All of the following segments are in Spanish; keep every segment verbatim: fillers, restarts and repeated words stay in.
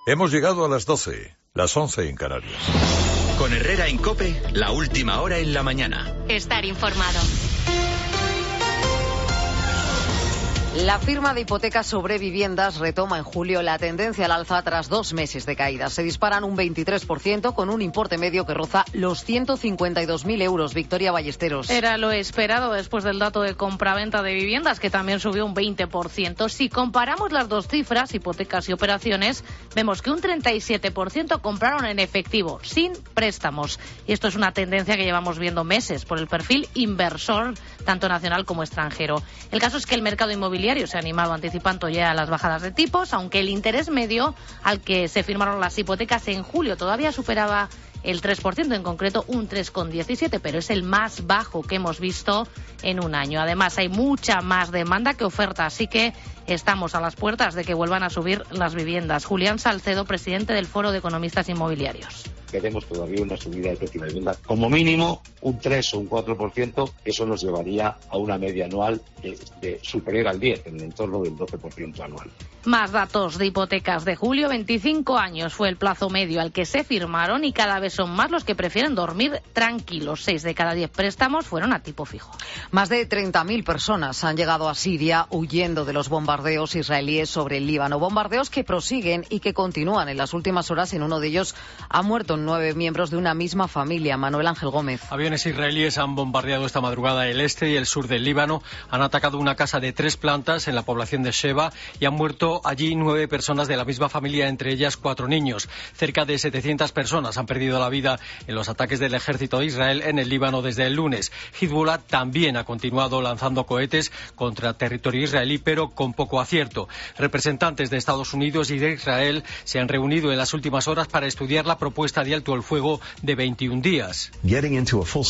Hemos llegado a las doce, las once en Canarias. Con Herrera en COPE, la última hora en la mañana. Estar informado. La firma de hipotecas sobre viviendas retoma en julio la tendencia al alza tras dos meses de caída. Se disparan un veintitrés por ciento con un importe medio que roza los ciento cincuenta y dos mil euros. Victoria Ballesteros. Era lo esperado después del dato de compraventa de viviendas, que también subió un veinte por ciento. Si comparamos las dos cifras, hipotecas y operaciones, vemos que un treinta y siete por ciento compraron en efectivo, sin préstamos. Y esto es una tendencia que llevamos viendo meses por el perfil inversor, tanto nacional como extranjero. El caso es que el mercado inmobiliario se ha animado anticipando ya las bajadas de tipos, aunque el interés medio al que se firmaron las hipotecas en julio todavía superaba el tres por ciento, en concreto un tres coma diecisiete, pero es el más bajo que hemos visto en un año. Además, hay mucha más demanda que oferta, así que estamos a las puertas de que vuelvan a subir las viviendas. Julián Salcedo, presidente del Foro de Economistas Inmobiliarios. Queremos todavía una subida de precio de vivienda, como mínimo un tres o un cuatro por ciento, eso nos llevaría a una media anual de, de superior al diez, en el entorno del doce por ciento anual. Más datos de hipotecas de julio. veinticinco años fue el plazo medio al que se firmaron y cada vez son más los que prefieren dormir tranquilos. seis de cada diez préstamos fueron a tipo fijo. Más de treinta mil personas han llegado a Siria huyendo de los bombardeos israelíes sobre el Líbano. Bombardeos que prosiguen y que continúan. En las últimas horas, en uno de ellos han muerto nueve miembros de una misma familia. Manuel Ángel Gómez. Aviones israelíes han bombardeado esta madrugada el este y el sur del Líbano. Han atacado una casa de tres plantas en la población de Sheba y han muerto allí nueve personas de la misma familia, entre ellas cuatro niños. Cerca de setecientas personas han perdido la vida en los ataques del ejército de Israel en el Líbano desde el lunes. Hezbollah también ha continuado lanzando cohetes contra territorio israelí, pero con poco acierto. Representantes de Estados Unidos y de Israel se han reunido en las últimas horas para estudiar la propuesta de alto el fuego de veintiún días. El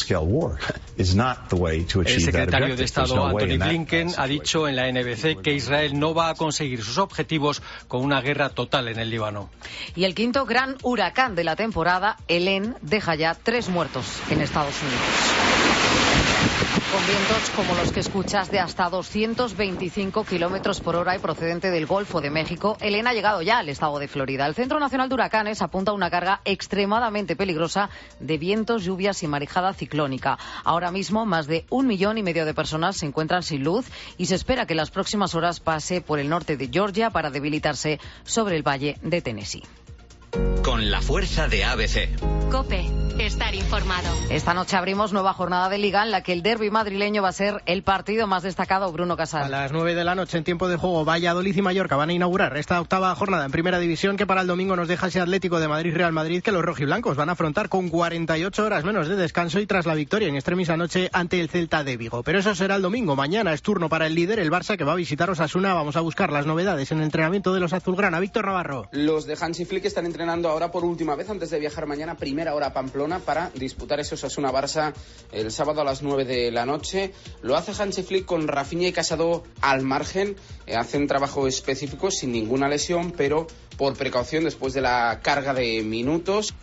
secretario de Estado Antony Blinken ha dicho en la N B C que Israel no va a conseguir sus objetivos con una guerra total en el Líbano. Y el quinto gran huracán de la temporada, Helene, deja ya tres muertos en Estados Unidos. Con vientos como los que escuchas de hasta doscientos veinticinco kilómetros por hora y procedente del Golfo de México, Helene ha llegado ya al estado de Florida. El Centro Nacional de Huracanes apunta a una carga extremadamente peligrosa de vientos, lluvias y marejada ciclónica. Ahora mismo, más de un millón y medio de personas se encuentran sin luz y se espera que en las próximas horas pase por el norte de Georgia para debilitarse sobre el valle de Tennessee. Con la fuerza de A B C. COPE, estar informado. Esta noche abrimos nueva jornada de Liga en la que el derbi madrileño va a ser el partido más destacado. Bruno Casal. A las nueve de la noche en tiempo de juego, Valladolid y Mallorca van a inaugurar esta octava jornada en Primera División, que para el domingo nos deja ese Atlético de Madrid-Real Madrid que los rojiblancos van a afrontar con cuarenta y ocho horas menos de descanso y tras la victoria en extremis anoche ante el Celta de Vigo. Pero eso será el domingo. Mañana es turno para el líder, el Barça, que va a visitar Osasuna. Vamos a buscar las novedades en el entrenamiento de los azulgrana. Víctor Navarro. Los de Hansi Flick están entrenando ahora por última vez antes de viajar mañana, primera hora a Pamplona, para disputar ese Osasuna-Barça el sábado a las nueve de la noche. Lo hace Hansi Flick con Rafinha y Casado al margen. Eh, hacen trabajo específico sin ninguna lesión, pero por precaución después de la carga de minutos.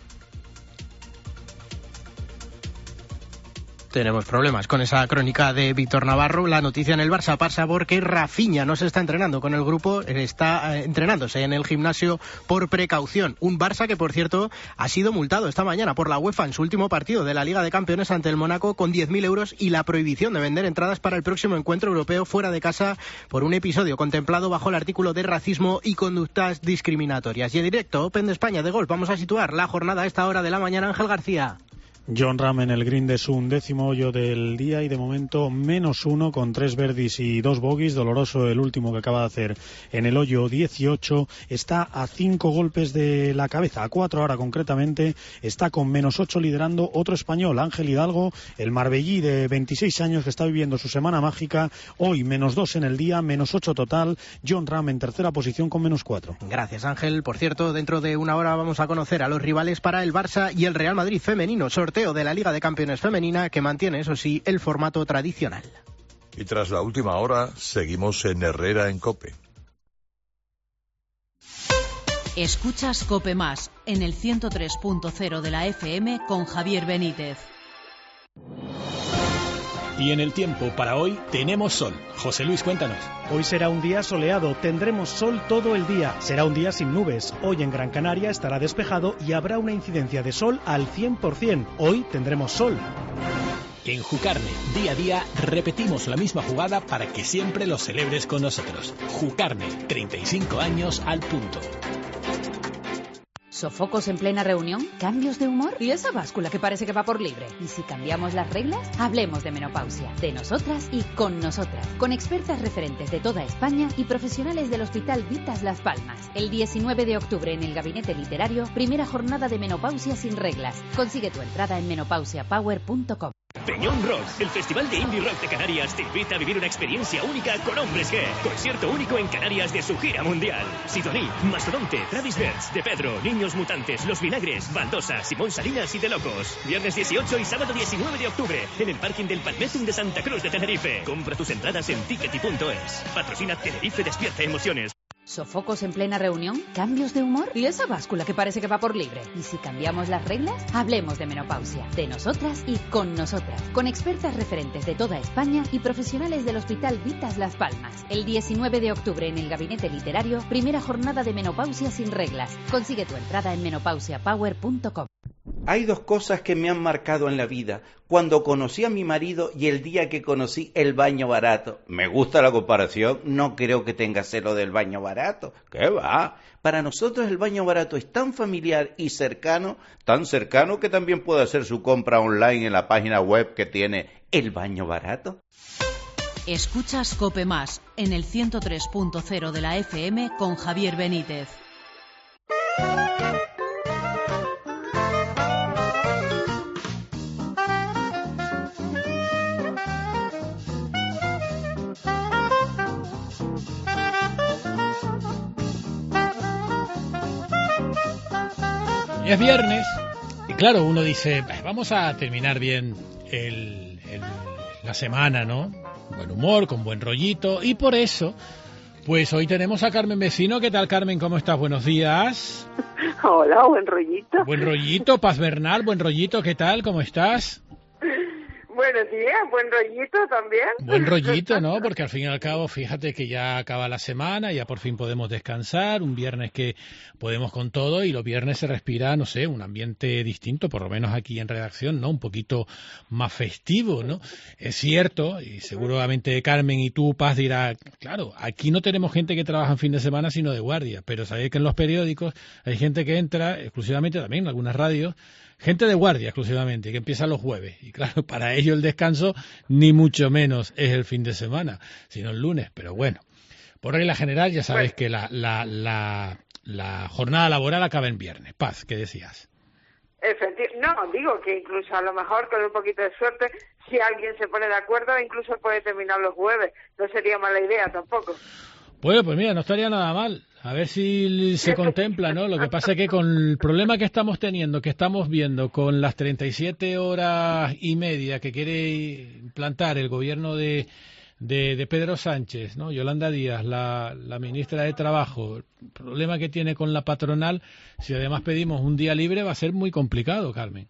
Tenemos problemas con esa crónica de Víctor Navarro. La noticia en el Barça pasa porque Rafinha no se está entrenando con el grupo, está eh, entrenándose en el gimnasio por precaución. Un Barça que, por cierto, ha sido multado esta mañana por la UEFA en su último partido de la Liga de Campeones ante el Mónaco con diez mil euros y la prohibición de vender entradas para el próximo encuentro europeo fuera de casa por un episodio contemplado bajo el artículo de racismo y conductas discriminatorias. Y en directo, Open de España de golf, vamos a situar la jornada a esta hora de la mañana. Ángel García. John Ram en el green de su undécimo hoyo del día y de momento menos uno con tres birdies y dos bogies. Doloroso el último que acaba de hacer en el hoyo dieciocho. Está a cinco golpes de la cabeza, a cuatro ahora concretamente. Está con menos ocho liderando otro español, Ángel Hidalgo, el marbellí de veintiséis años que está viviendo su semana mágica. Hoy menos dos en el día, menos ocho total. John Ram en tercera posición con menos cuatro. Gracias, Ángel. Por cierto, dentro de una hora vamos a conocer a los rivales para el Barça y el Real Madrid femenino. Sorteo de la Liga de Campeones femenina que mantiene, eso sí, el formato tradicional. Y tras la última hora, seguimos en Herrera en COPE. Escuchas COPE Más en el ciento tres punto cero de la F M con Javier Benítez. Y en el tiempo para hoy tenemos sol. José Luis, cuéntanos. Hoy será un día soleado, tendremos sol todo el día. Será un día sin nubes. Hoy en Gran Canaria estará despejado y habrá una incidencia de sol al cien por cien. Hoy tendremos sol. En Jucarne, día a día, repetimos la misma jugada para que siempre lo celebres con nosotros. Jucarne, treinta y cinco años al punto. ¿Sofocos en plena reunión? ¿Cambios de humor? ¿Y esa báscula que parece que va por libre? ¿Y si cambiamos las reglas? Hablemos de menopausia, de nosotras y con nosotras, con expertas referentes de toda España y profesionales del Hospital Vitas Las Palmas. El diecinueve de octubre en el Gabinete Literario, primera jornada de menopausia sin reglas. Consigue tu entrada en menopausia power punto com. Peñón Rock, el festival de indie rock de Canarias, te invita a vivir una experiencia única con Hombres G. Concierto único en Canarias de su gira mundial. Sidoní, Mastodonte, Travis Bertz, De Pedro, Niños Mutantes, Los Vinagres, Baldosa, Simón Salinas y De Locos. Viernes dieciocho y sábado diecinueve de octubre en el parking del Palmetum de Santa Cruz de Tenerife. Compra tus entradas en tickety punto es. Patrocina Tenerife Despierta Emociones. ¿Sofocos en plena reunión? ¿Cambios de humor? ¿Y esa báscula que parece que va por libre? ¿Y si cambiamos las reglas? Hablemos de menopausia, de nosotras y con nosotras, con expertas referentes de toda España y profesionales del Hospital Vitas Las Palmas. El diecinueve de octubre en el Gabinete Literario, primera jornada de menopausia sin reglas. Consigue tu entrada en menopausia power punto com. Hay dos cosas que me han marcado en la vida. Cuando conocí a mi marido y el día que conocí el baño barato. Me gusta la comparación, no creo que tenga celo del baño barato. ¿Qué va? Para nosotros el baño barato es tan familiar y cercano, tan cercano que también puede hacer su compra online en la página web que tiene el baño barato. Escuchas COPE Más en el ciento tres punto cero de la F M con Javier Benítez. Es viernes y claro, uno dice, vamos a terminar bien el, el, la semana, ¿no? Buen humor, con buen rollito, y por eso, pues hoy tenemos a Carmen Vecino. ¿Qué tal, Carmen? ¿Cómo estás? Buenos días. Hola, buen rollito. Buen rollito, Paz Bernal, buen rollito, ¿qué tal? ¿Cómo estás? Buenos días, buen rollito también. Buen rollito, ¿no? Porque al fin y al cabo, fíjate que ya acaba la semana, ya por fin podemos descansar, un viernes que podemos con todo, y los viernes se respira, no sé, un ambiente distinto, por lo menos aquí en redacción, ¿no? Un poquito más festivo, ¿no? Es cierto, y seguramente Carmen y tú, Paz, dirá, claro, aquí no tenemos gente que trabaja en fin de semana, sino de guardia, pero sabéis que en los periódicos hay gente que entra exclusivamente, también en algunas radios, gente de guardia exclusivamente, que empieza los jueves. Y claro, para ello el descanso ni mucho menos es el fin de semana, sino el lunes. Pero bueno, por regla general ya sabes que la, la, la, la jornada laboral acaba en viernes. Paz, ¿qué decías? Efectivamente, no, digo que incluso a lo mejor con un poquito de suerte, si alguien se pone de acuerdo, incluso puede terminar los jueves. No sería mala idea tampoco. Bueno, pues mira, no estaría nada mal. A ver si se contempla, ¿no? Lo que pasa es que con el problema que estamos teniendo, que estamos viendo con las treinta y siete horas y media que quiere implantar el gobierno de, de, de Pedro Sánchez, ¿no? Yolanda Díaz, la, la ministra de Trabajo, el problema que tiene con la patronal, si además pedimos un día libre, va a ser muy complicado, Carmen.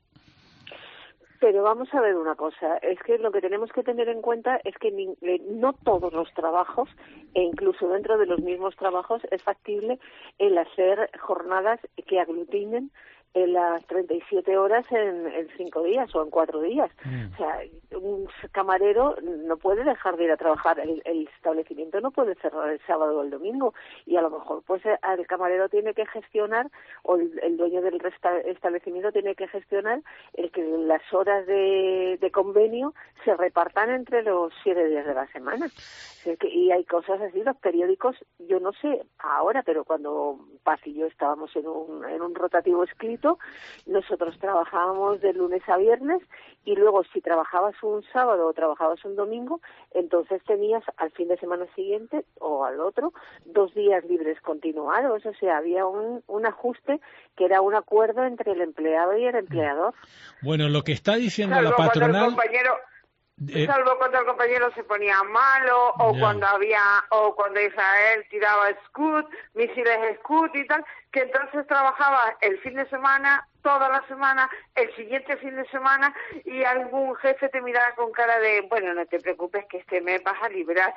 Pero vamos a ver una cosa, es que lo que tenemos que tener en cuenta es que ni, no todos los trabajos, e incluso dentro de los mismos trabajos, es factible el hacer jornadas que aglutinen en las treinta y siete horas en, en cinco días o en cuatro días. Mm. O sea, un camarero no puede dejar de ir a trabajar, el, el establecimiento no puede cerrar el sábado o el domingo, y a lo mejor pues el camarero tiene que gestionar, o el, el dueño del resta, establecimiento tiene que gestionar el que las horas de, de convenio se repartan entre los siete días de la semana. Y hay cosas así, los periódicos, yo no sé ahora, pero cuando Paz y yo estábamos en un, en un rotativo escrito, nosotros trabajábamos de lunes a viernes, y luego si trabajabas un sábado o trabajabas un domingo, entonces tenías al fin de semana siguiente o al otro dos días libres continuados. O sea, había un, un ajuste que era un acuerdo entre el empleado y el empleador. Bueno, lo que está diciendo Salvo la patronal... Cuando el compañero... Eh, salvo cuando el compañero se ponía malo, o ya. cuando había, o cuando Israel tiraba Scud, misiles Scud y tal, que entonces trabajaba el fin de semana toda la semana, el siguiente fin de semana, y algún jefe te mirará con cara de, bueno, no te preocupes que este mes vas a librar.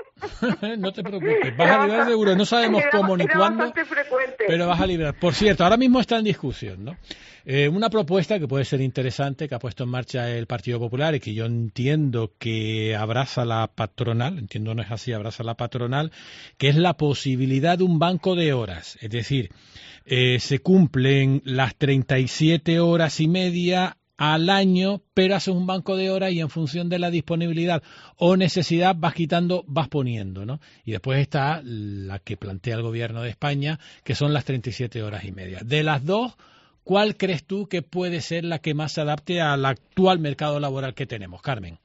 No te preocupes, vas a librar seguro, no sabemos era, cómo ni era cuándo, frecuente. Pero vas a librar. Por cierto, ahora mismo está en discusión, ¿no? Eh, una propuesta que puede ser interesante, que ha puesto en marcha el Partido Popular y que yo entiendo que abraza la patronal, entiendo no es así, abraza la patronal, que es la posibilidad de un banco de horas. Es decir, eh, se cumplen las treinta y siete horas y media al año, pero haces un banco de horas y en función de la disponibilidad o necesidad vas quitando, vas poniendo, ¿no? Y después está la que plantea el gobierno de España, que son las treinta y siete horas y media. De las dos, ¿cuál crees tú que puede ser la que más se adapte al actual mercado laboral que tenemos, Carmen?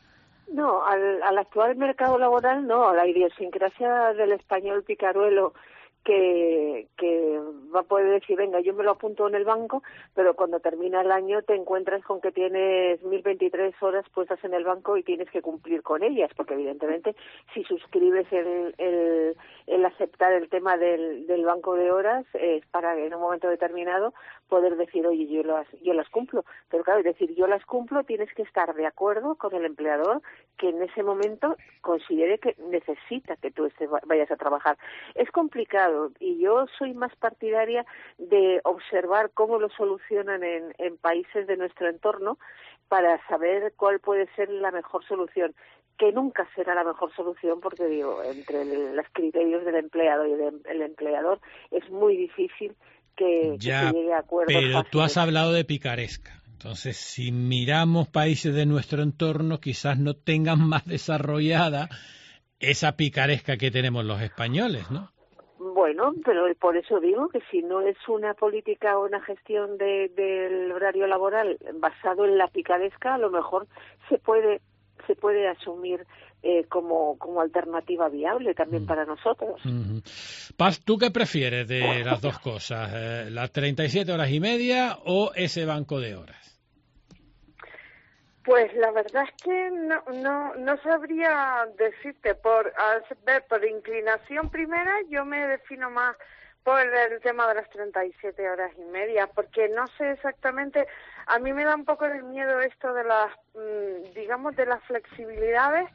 No, al, al actual mercado laboral no, a la idiosincrasia del español picaruelo, que, que va a poder decir, venga, yo me lo apunto en el banco, pero cuando termina el año te encuentras con que tienes mil veintitrés horas puestas en el banco y tienes que cumplir con ellas, porque evidentemente si suscribes el, el, el aceptar el tema del, del banco de horas es para en un momento determinado poder decir, oye, yo las, yo las cumplo. Pero claro, es decir, yo las cumplo, tienes que estar de acuerdo con el empleador que en ese momento considere que necesita que tú estés, vayas a trabajar. Es complicado y yo soy más partidaria de observar cómo lo solucionan en, en países de nuestro entorno para saber cuál puede ser la mejor solución, que nunca será la mejor solución porque, digo, entre el, los criterios del empleado y del el empleador es muy difícil que, ya, que se llegue a acuerdos pero fáciles. Tú has hablado de picaresca. Entonces, si miramos países de nuestro entorno, quizás no tengan más desarrollada esa picaresca que tenemos los españoles, ¿no? Bueno, pero por eso digo que si no es una política o una gestión de, del horario laboral basado en la picaresca, a lo mejor se puede se puede asumir eh, como, como alternativa viable también mm. para nosotros. Mm-hmm. Paz, ¿tú qué prefieres de las dos cosas? Eh, ¿Las treinta y siete horas y media o ese banco de horas? Pues la verdad es que no no no sabría decirte, por a ver, por inclinación primera yo me defino más por el tema de las treinta y siete horas y media, porque no sé exactamente, a mí me da un poco de miedo esto de las, digamos, de las flexibilidades,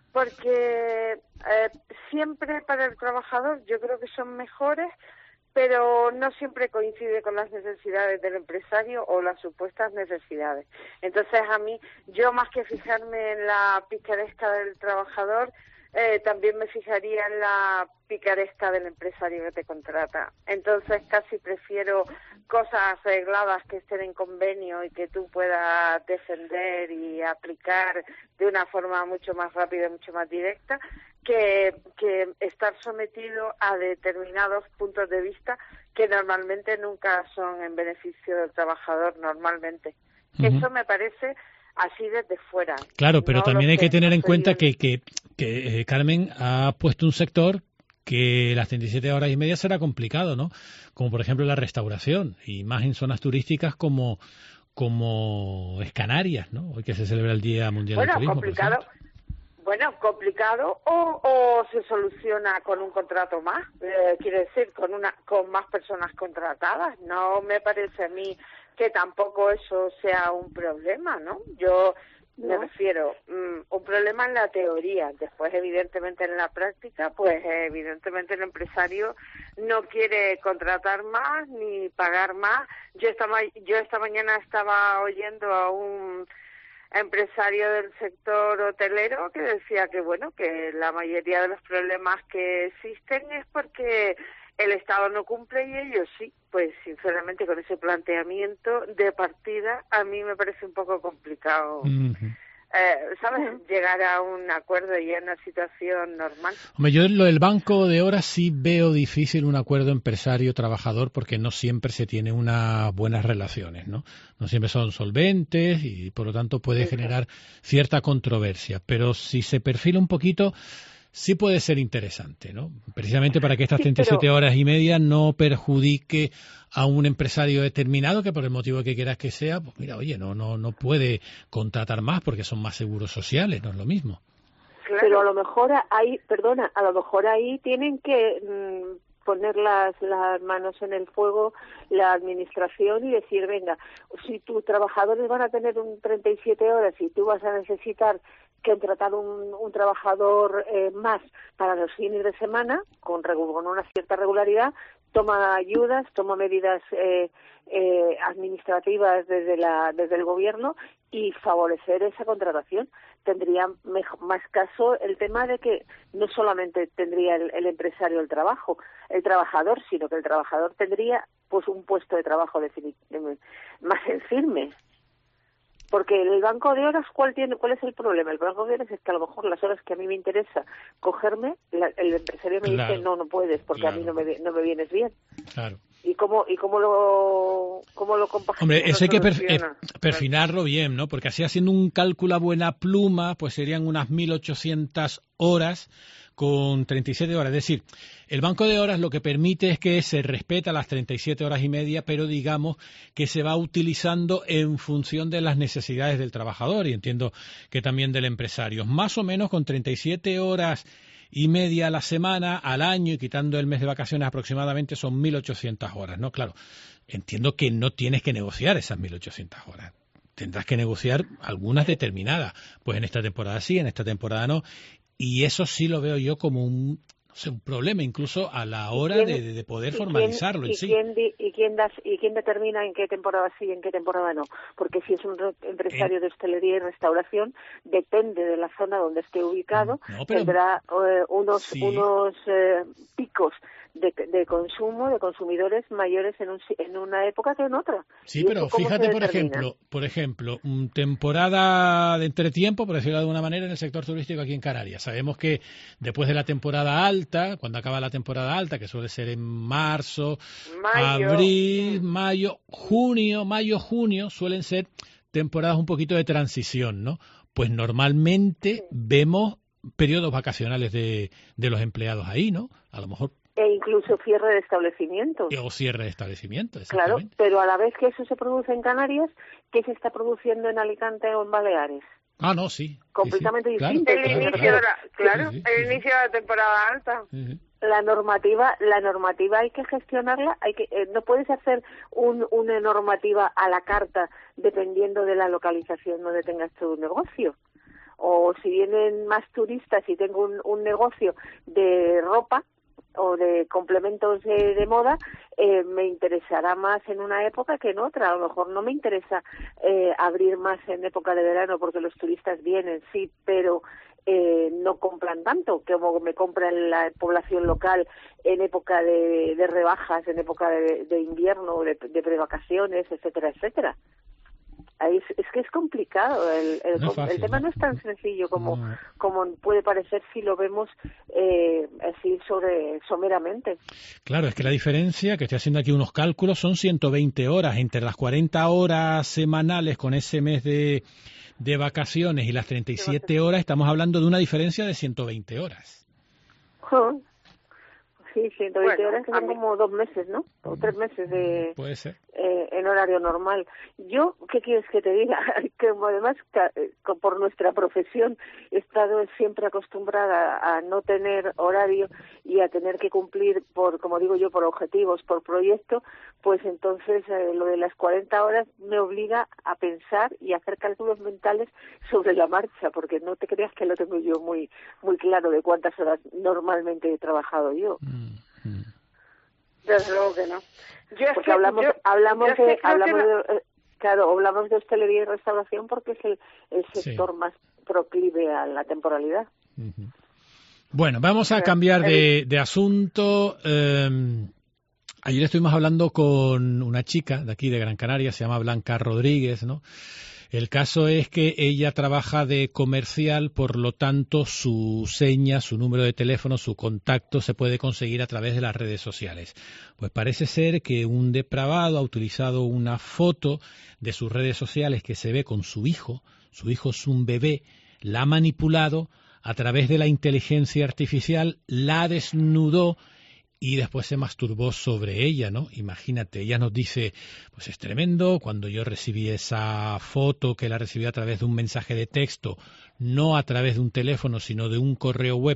porque eh, siempre para el trabajador yo creo que son mejores, pero no siempre coincide con las necesidades del empresario o las supuestas necesidades. Entonces, a mí, yo más que fijarme en la picaresca del trabajador, eh, también me fijaría en la picaresca del empresario que te contrata. Entonces, casi prefiero cosas arregladas que estén en convenio y que tú puedas defender y aplicar de una forma mucho más rápida y mucho más directa, que, que estar sometido a determinados puntos de vista que normalmente nunca son en beneficio del trabajador, normalmente. Uh-huh. Eso me parece así desde fuera. Claro, pero no también hay que tener no en cuenta bien. que, que, que eh, Carmen ha puesto un sector que las treinta y siete horas y media será complicado, ¿no? Como por ejemplo la restauración, y más en zonas turísticas como, como es Canarias, ¿no? Hoy que se celebra el Día Mundial bueno, del Turismo. Complicado. Bueno, complicado o, o se soluciona con un contrato más, eh, quiere decir, con una con más personas contratadas. No me parece a mí que tampoco eso sea un problema, ¿no? Yo no. me refiero, um, un problema en la teoría, después evidentemente en la práctica, pues evidentemente el empresario no quiere contratar más ni pagar más. Yo esta, ma- yo esta mañana estaba oyendo a un empresario del sector hotelero que decía que bueno, que la mayoría de los problemas que existen es porque el Estado no cumple y ellos sí. Pues sinceramente con ese planteamiento de partida a mí me parece un poco complicado. Uh-huh. Eh, ¿sabes? Llegar a un acuerdo y a una situación normal. Hombre, yo en lo del banco de horas sí veo difícil un acuerdo empresario-trabajador porque no siempre se tiene unas buenas relaciones, ¿no? No siempre son solventes y por lo tanto puede sí, generar cierta controversia. Pero si se perfila un poquito, sí puede ser interesante, ¿no? Precisamente para que estas sí, treinta y siete pero... horas y media no perjudique a un empresario determinado que por el motivo que quieras que sea, pues mira, oye, no no no puede contratar más porque son más seguros sociales, no es lo mismo. Claro. Pero a lo mejor ahí, perdona, a lo mejor ahí tienen que mmm, poner las, las manos en el fuego la administración y decir, venga, si tus trabajadores van a tener un treinta y siete horas y tú vas a necesitar contratar un, un trabajador eh, más para los fines de semana, con, con una cierta regularidad, toma ayudas, toma medidas eh, eh, administrativas desde, la, desde el gobierno y favorecer esa contratación. Tendría mejor, más caso el tema de que no solamente tendría el, el empresario el trabajo, el trabajador, sino que el trabajador tendría pues un puesto de trabajo defini- más en firme. Porque el banco de horas, ¿cuál tiene, cuál es el problema? El banco de horas es que a lo mejor las horas que a mí me interesa cogerme, la, el empresario me claro. dice, no, no puedes, porque claro. a mí no me, no me vienes bien. Claro. ¿Y cómo, y cómo lo, cómo lo compaginas? Hombre, eso hay que per, eh, perfinarlo bien, ¿no? Porque así haciendo un cálculo a buena pluma, pues serían unas mil ochocientas horas con treinta y siete horas. Es decir, el banco de horas lo que permite es que se respeta las treinta y siete horas y media, pero digamos que se va utilizando en función de las necesidades del trabajador y entiendo que también del empresario. Más o menos con treinta y siete horas y media a la semana, al año y quitando el mes de vacaciones aproximadamente son mil ochocientas horas, ¿no? Claro, entiendo que no tienes que negociar esas mil ochocientas horas. Tendrás que negociar algunas determinadas. Pues en esta temporada sí, en esta temporada no. Y eso sí lo veo yo como un, no sé, un problema incluso a la hora de, de poder formalizarlo quién, en sí. ¿Y quién, y, quién das, ¿Y quién determina en qué temporada sí y en qué temporada no? Porque si es un empresario en... de hostelería y restauración, depende de la zona donde esté ubicado, no, pero... tendrá eh, unos, sí. unos eh, picos de, de consumo, de consumidores mayores en, un, en una época que en otra. Sí, pero fíjate, por ejemplo, por ejemplo, temporada de entretiempo, por decirlo de alguna manera, en el sector turístico aquí en Canarias. Sabemos que después de la temporada alta, cuando acaba la temporada alta, que suele ser en marzo, mayo. abril, mayo, junio, mayo, junio, suelen ser temporadas un poquito de transición, ¿no? Pues normalmente sí. vemos periodos vacacionales de, de los empleados ahí, ¿no? A lo mejor e incluso cierre de establecimientos. O cierre de establecimientos, claro, pero a la vez que eso se produce en Canarias, ¿qué se está produciendo en Alicante o en Baleares? Ah, no, sí. Completamente sí, sí. distinto. Claro, el inicio, claro, de la, claro, sí, sí, el sí, inicio de la temporada alta. Sí, sí. La normativa, la normativa hay que gestionarla, hay que eh, no puedes hacer un, una normativa a la carta dependiendo de la localización donde tengas tu negocio. O si vienen más turistas y tengo un, un negocio de ropa o de complementos de, de moda, eh, me interesará más en una época que en otra. A lo mejor no me interesa eh, abrir más en época de verano porque los turistas vienen, sí, pero eh, no compran tanto como me compran la población local en época de, de rebajas, en época de, de invierno, de, de prevacaciones, etcétera, etcétera. Ahí es, es que es complicado, el, el, no es fácil, el tema no es tan sencillo como, no. como puede parecer si lo vemos eh, así sobre someramente. Claro, es que la diferencia, que estoy haciendo aquí unos cálculos, son ciento veinte horas, entre las cuarenta horas semanales con ese mes de, de vacaciones y las treinta y siete horas, estamos hablando de una diferencia de ciento veinte horas. Uh-huh. Sí, ciento veinte bueno, horas, que son como dos meses, ¿no? O tres meses de Puede ser. Eh, en horario normal. Yo, ¿qué quieres que te diga? Que además, que, por nuestra profesión, he estado siempre acostumbrada a no tener horario y a tener que cumplir, por, como digo yo, por objetivos, por proyecto, pues entonces eh, lo de las cuarenta horas me obliga a pensar y a hacer cálculos mentales sobre la marcha, porque no te creas que lo tengo yo muy muy claro de cuántas horas normalmente he trabajado yo. Mm. Desde luego que no. Yo porque que, hablamos yo, hablamos yo de hablamos no... de, claro hablamos de hostelería y restauración porque es el, el sector sí. más proclive a la temporalidad. Uh-huh. Bueno, vamos a cambiar de, de asunto. Eh, ayer estuvimos hablando con una chica de aquí de Gran Canaria, se llama Blanca Rodríguez, ¿no? El caso es que ella trabaja de comercial, por lo tanto su seña, su número de teléfono, su contacto se puede conseguir a través de las redes sociales. Pues parece ser que un depravado ha utilizado una foto de sus redes sociales que se ve con su hijo, su hijo es un bebé, la ha manipulado a través de la inteligencia artificial, la desnudó y después se masturbó sobre ella, ¿no? Imagínate, ella nos dice, pues es tremendo, cuando yo recibí esa foto, que la recibí a través de un mensaje de texto, no a través de un teléfono, sino de un correo web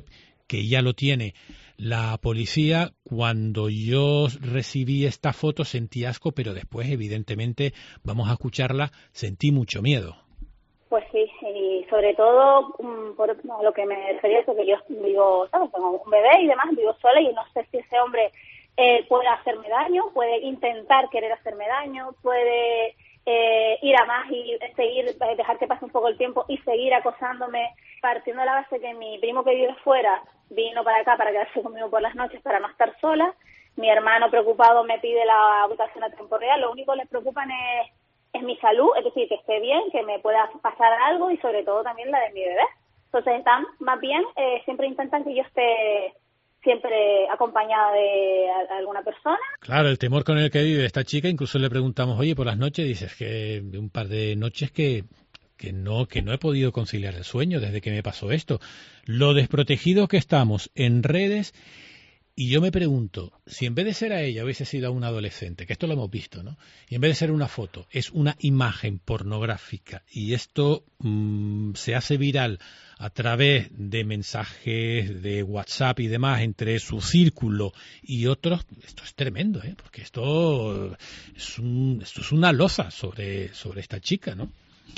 que ya lo tiene la policía. Cuando yo recibí esta foto sentí asco, pero después, evidentemente, vamos a escucharla, sentí mucho miedo. Pues sí, y sobre todo por a lo que me refería, porque yo vivo, ¿sabes? Tengo un bebé y demás, vivo sola y no sé si ese hombre eh, puede hacerme daño, puede intentar querer hacerme daño, puede eh, ir a más y seguir, dejar que pase un poco el tiempo y seguir acosándome, partiendo de la base que mi primo que vive fuera vino para acá para quedarse conmigo por las noches para no estar sola. Mi hermano preocupado me pide la ubicación a tiempo real. Lo único que les preocupan es, es mi salud, es decir, que esté bien, que me pueda pasar algo y sobre todo también la de mi bebé. Entonces están más bien, eh, siempre intentan que yo esté siempre acompañada de alguna persona. Claro, el temor con el que vive esta chica, incluso le preguntamos, oye, por las noches, dices que de un par de noches que... que no que no he podido conciliar el sueño desde que me pasó esto. Lo desprotegidos que estamos en redes, y yo me pregunto, si en vez de ser a ella hubiese sido a un adolescente, que esto lo hemos visto, ¿no? Y en vez de ser una foto, es una imagen pornográfica, y esto mmm, se hace viral a través de mensajes de WhatsApp y demás entre su círculo y otros, esto es tremendo, ¿eh? Porque esto es, un, esto es una losa sobre, sobre esta chica, ¿no?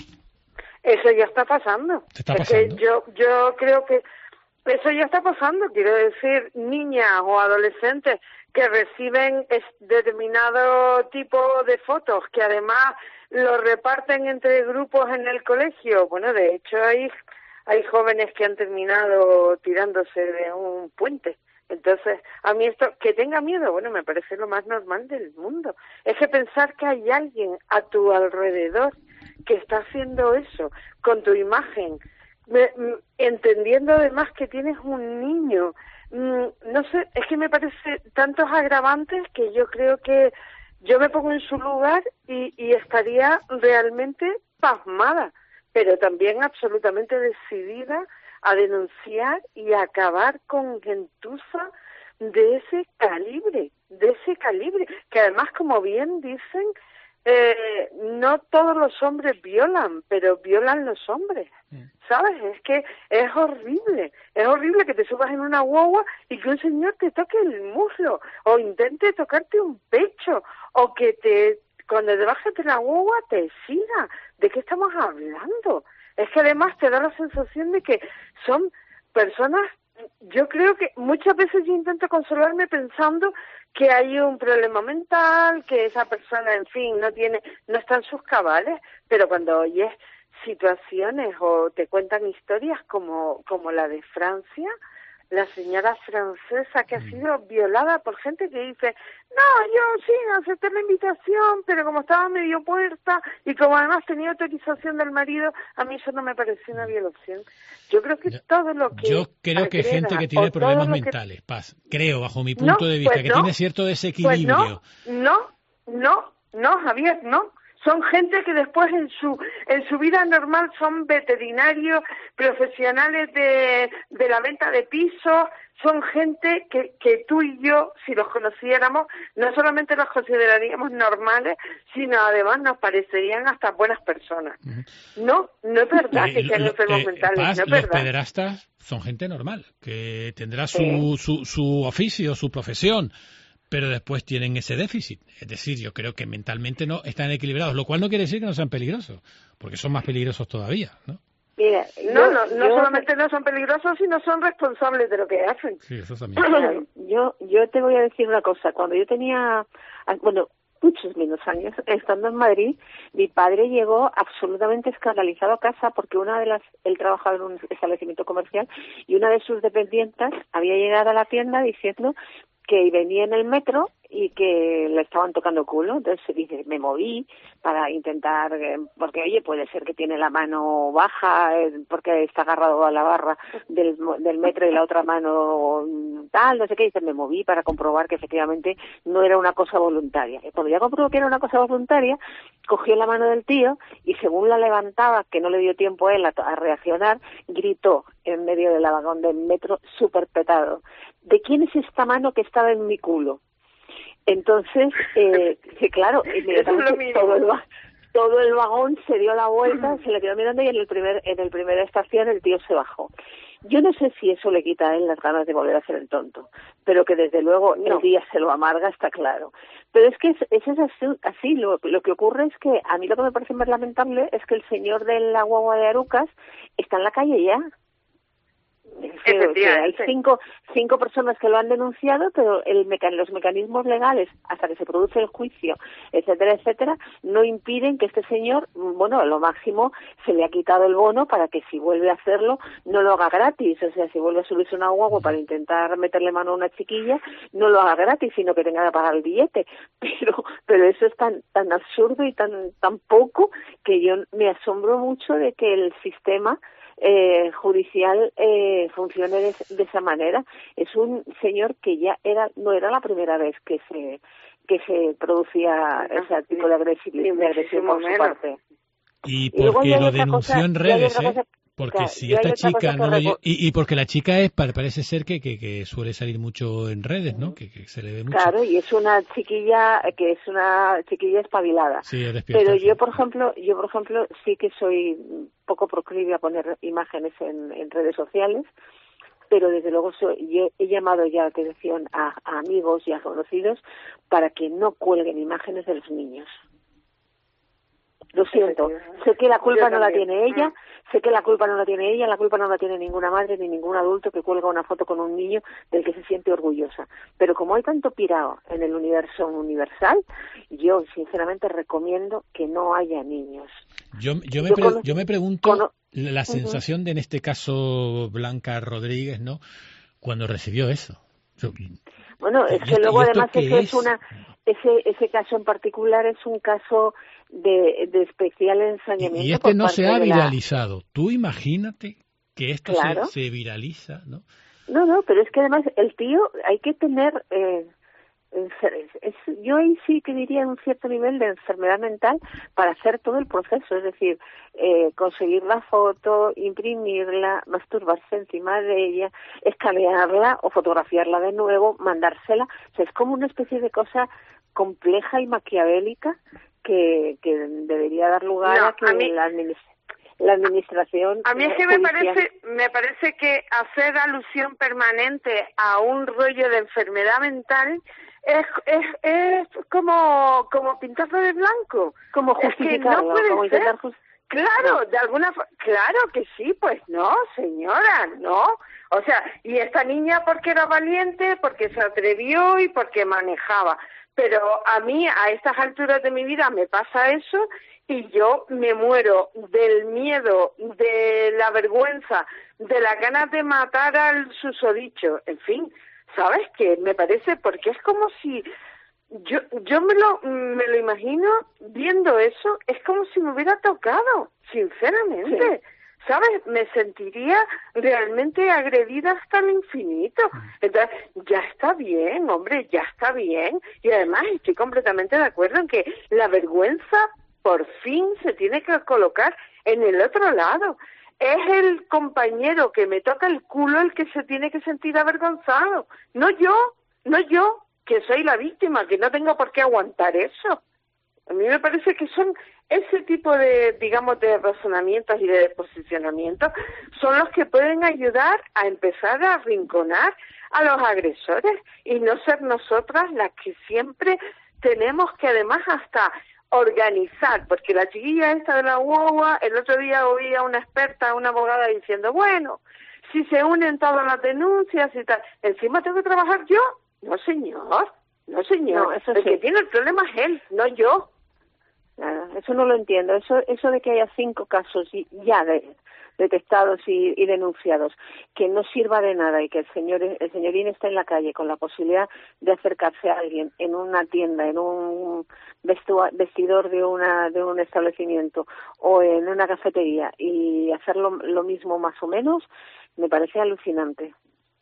Eso ya está pasando. ¿Está pasando? Es que yo, yo creo que eso ya está pasando. Quiero decir, niñas o adolescentes que reciben determinado tipo de fotos, que además lo reparten entre grupos en el colegio. Bueno, de hecho hay, hay jóvenes que han terminado tirándose de un puente. Entonces, a mí esto, que tenga miedo, bueno, me parece lo más normal del mundo. Es que pensar que hay alguien a tu alrededor que está haciendo eso con tu imagen, me, m, entendiendo además que tienes un niño, m, no sé, es que me parece tantos agravantes que yo creo que yo me pongo en su lugar y, y estaría realmente pasmada, pero también absolutamente decidida a denunciar y a acabar con gentuza de ese calibre, de ese calibre, que además, como bien dicen, Eh, no todos los hombres violan, pero violan los hombres, ¿sabes? Es que es horrible, es horrible que te subas en una guagua y que un señor te toque el muslo, o intente tocarte un pecho, o que te cuando te bajes de la guagua te siga. ¿De qué estamos hablando? Es que además te da la sensación de que son personas. Yo creo que muchas veces yo intento consolarme pensando que hay un problema mental, que esa persona, en fin, no tiene, no está en sus cabales, pero cuando oyes situaciones o te cuentan historias como, como la de Francia, la señora francesa que ha sido violada por gente que dice, no, yo sí, acepté la invitación, pero como estaba medio puerta y como además tenía autorización del marido, a mí eso no me pareció una violación. Yo creo que yo, todo lo que... Yo creo que agreda, gente que tiene problemas mentales, que... Paz, creo, bajo mi punto no, de vista, pues que no, tiene cierto desequilibrio. Pues no, no, no, no, Javier, no. Son gente que después en su en su vida normal son veterinarios, profesionales de, de la venta de pisos, son gente que, que tú y yo, si los conociéramos, no solamente los consideraríamos normales, sino además nos parecerían hasta buenas personas. Uh-huh. No, no es verdad eh, que sean enfermos eh, mentales, Paz, no es los verdad. Los pederastas son gente normal, que tendrá su, sí. su, su oficio, su profesión, pero después tienen ese déficit. Es decir, yo creo que mentalmente no están equilibrados, lo cual no quiere decir que no sean peligrosos, porque son más peligrosos todavía, ¿no? Mira, no, no, no yo, solamente no son peligrosos, sino son responsables de lo que hacen. Sí, eso también. yo, yo te voy a decir una cosa. Cuando yo tenía, bueno, muchos menos años, estando en Madrid, mi padre llegó absolutamente escandalizado a casa porque una de las, él trabajaba en un establecimiento comercial y una de sus dependientes había llegado a la tienda diciendo que venía en el metro y que le estaban tocando culo. Entonces dice, me moví para intentar, eh, porque oye, puede ser que tiene la mano baja eh, porque está agarrado a la barra del, del metro y la otra mano tal, no sé qué. Dice, me moví para comprobar que efectivamente no era una cosa voluntaria. Y cuando ya comprobó que era una cosa voluntaria, cogió la mano del tío y según la levantaba, que no le dio tiempo a él a, a reaccionar, gritó en medio del vagón del metro súper petado, ¿de quién es esta mano que estaba en mi culo? Entonces, eh, sí, claro, inmediatamente todo el, todo el vagón se dio la vuelta, se le quedó mirando y en el primer en el primera estación el tío se bajó. Yo no sé si eso le quita a él las ganas de volver a hacer el tonto, pero que desde luego no. El día se lo amarga, está claro. Pero es que es, es así, así. Lo, lo que ocurre es que a mí lo que me parece más lamentable es que el señor de la guagua de Arucas está en la calle ya. Que, que hay cinco cinco personas que lo han denunciado, pero el meca los mecanismos legales hasta que se produce el juicio, etcétera, etcétera, no impiden que este señor, bueno, a lo máximo se le ha quitado el bono para que si vuelve a hacerlo no lo haga gratis, o sea, si vuelve a subirse una guagua para intentar meterle mano a una chiquilla, no lo haga gratis, sino que tenga que pagar el billete, pero pero eso es tan tan absurdo y tan tan poco que yo me asombro mucho de que el sistema Eh, judicial eh, funcione de, de esa manera. Es un señor que ya era no era la primera vez que se que se producía ese tipo de agresividad, de agresión por su parte. Y porque y lo denunció cosa, en redes, ¿eh? Cosa, porque claro, si esta chica no lo lle... y, y porque la chica es parece ser que, que, que suele salir mucho en redes, ¿no? Que, que se le ve mucho. Claro, y es una chiquilla que es una chiquilla espabilada. Sí, es despierta, pero sí. yo, por ejemplo, yo por ejemplo sí que soy poco proclive a poner imágenes en, en redes sociales, pero desde luego soy, yo he llamado ya la atención a, a amigos y a conocidos para que no cuelguen imágenes de los niños. Lo siento, sé que la culpa no la tiene ella, sé que la culpa no la tiene ella, la culpa no la tiene ninguna madre ni ningún adulto que cuelga una foto con un niño del que se siente orgullosa. Pero como hay tanto pirao en el universo universal, yo sinceramente recomiendo que no haya niños. Yo, yo, me, yo, pre con, yo me pregunto con, la sensación uh-huh. de, en este caso, Blanca Rodríguez, ¿no? Cuando recibió eso. Yo, bueno, es que luego además eso es una... Ese, ese caso en particular es un caso de, de especial ensañamiento. Y este no se ha viralizado. La... Tú imagínate que esto claro. se, se viraliza, ¿no? No, no, pero es que además el tío hay que tener... Eh, es, es, yo ahí sí que diría un cierto nivel de enfermedad mental para hacer todo el proceso, es decir, eh, conseguir la foto, imprimirla, masturbarse encima de ella, escanearla o fotografiarla de nuevo, mandársela. O sea, es como una especie de cosa compleja y maquiavélica que, que debería dar lugar no, a que a mí... la administración la administración a mí es que me parece me parece que hacer alusión permanente a un rollo de enfermedad mental es es, es como como pintarlo de blanco, como justificarlo, es que no puede como ser. intentar just... Claro, de alguna forma, claro que sí, pues no, señora, no. O sea, y esta niña porque era valiente, porque se atrevió y porque manejaba. Pero a mí, a estas alturas de mi vida, me pasa eso y yo me muero del miedo, de la vergüenza, de las ganas de matar al susodicho. En fin, ¿sabes qué? Me parece, porque es como si... Yo yo me lo me lo imagino viendo eso, es como si me hubiera tocado, sinceramente. Sí. ¿Sabes? Me sentiría realmente agredida hasta el infinito. Entonces, ya está bien, hombre, ya está bien. Y además estoy completamente de acuerdo en que la vergüenza por fin se tiene que colocar en el otro lado. Es el compañero que me toca el culo el que se tiene que sentir avergonzado. No yo, no yo, que soy la víctima, que no tengo por qué aguantar eso. A mí me parece que son ese tipo de, digamos, de razonamientos y de posicionamientos son los que pueden ayudar a empezar a arrinconar a los agresores y no ser nosotras las que siempre tenemos que además hasta organizar, porque la chiquilla esta de la guagua, el otro día oí a una experta, a una abogada diciendo, bueno, si se unen todas las denuncias y tal, encima tengo que trabajar yo. No, señor, no, señor, no, eso el sí. que tiene el problema es él, no yo. Nada, eso no lo entiendo. Eso eso de que haya cinco casos ya de, detectados y, y denunciados, que no sirva de nada y que el señor el señorín está en la calle con la posibilidad de acercarse a alguien en una tienda, en un vestidor de una de un establecimiento o en una cafetería y hacer lo, lo mismo más o menos, me parece alucinante.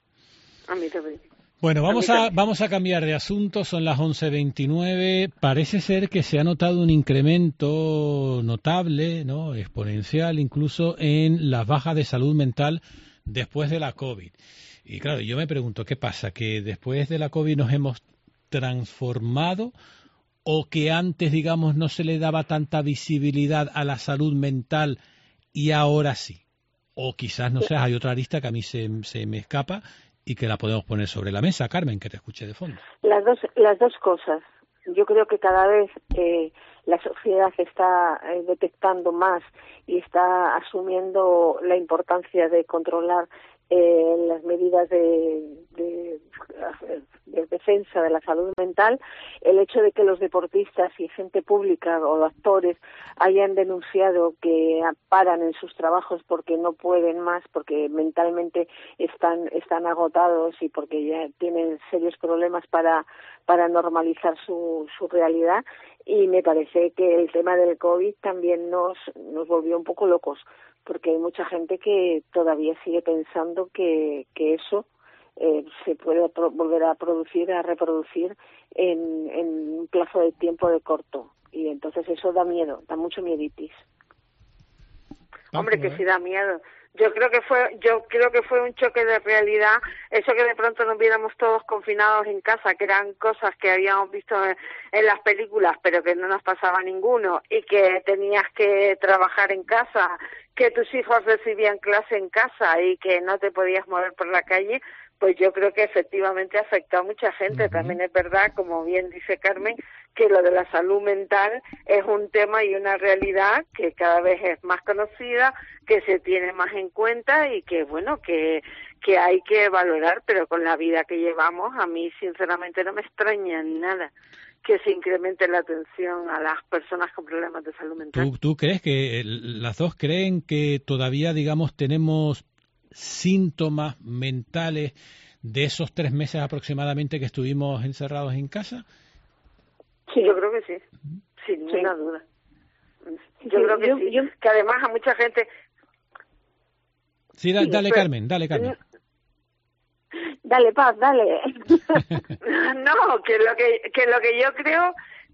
A mí también. Bueno, vamos a vamos a cambiar de asunto, son las once veintinueve. Parece ser que se ha notado un incremento notable, ¿no? Exponencial incluso en las bajas de salud mental después de la COVID. Y claro, yo me pregunto, ¿qué pasa? ¿Que después de la COVID nos hemos transformado o que antes, digamos, no se le daba tanta visibilidad a la salud mental y ahora sí? o quizás, no sé, hay otra arista que a mí se, se me escapa y que la podemos poner sobre la mesa. Carmen, que te escuche de fondo. Las dos, las dos cosas. Yo creo que cada vez eh, la sociedad está eh, detectando más y está asumiendo la importancia de controlar eh, las medidas de, de, de defensa de la salud mental. El hecho de que los deportistas y gente pública o actores hayan denunciado que paran en sus trabajos porque no pueden más, porque mentalmente están están agotados y porque ya tienen serios problemas para para normalizar su, su realidad, y me parece que el tema del COVID también nos nos volvió un poco locos, porque hay mucha gente que todavía sigue pensando que, que eso eh, se puede pro- volver a producir, a reproducir en, en un plazo de tiempo de corto, y entonces eso da miedo, da mucho mieditis. Hombre, que sí da miedo. Yo creo que fue, yo creo que fue un choque de realidad, eso que de pronto nos viéramos todos confinados en casa, que eran cosas que habíamos visto en, en las películas, pero que no nos pasaba ninguno, y que tenías que trabajar en casa, que tus hijos recibían clase en casa y que no te podías mover por la calle. Pues yo creo que efectivamente afectó a mucha gente. Uh-huh. También es verdad, como bien dice Carmen, que lo de la salud mental es un tema y una realidad que cada vez es más conocida, que se tiene más en cuenta y que, bueno, que, que hay que valorar, pero con la vida que llevamos, a mí sinceramente no me extraña nada que se incremente la atención a las personas con problemas de salud mental. ¿Tú, tú crees que las dos creen que todavía, digamos, tenemos síntomas mentales de esos tres meses aproximadamente que estuvimos encerrados en casa? Sí, yo creo que sí, sin sí. ninguna duda. Yo sí, creo que yo, sí, yo... que además a mucha gente... Sí, da, sí dale, pero... Carmen, dale, Carmen. Dale, Paz, dale. No, que lo que, que lo que yo creo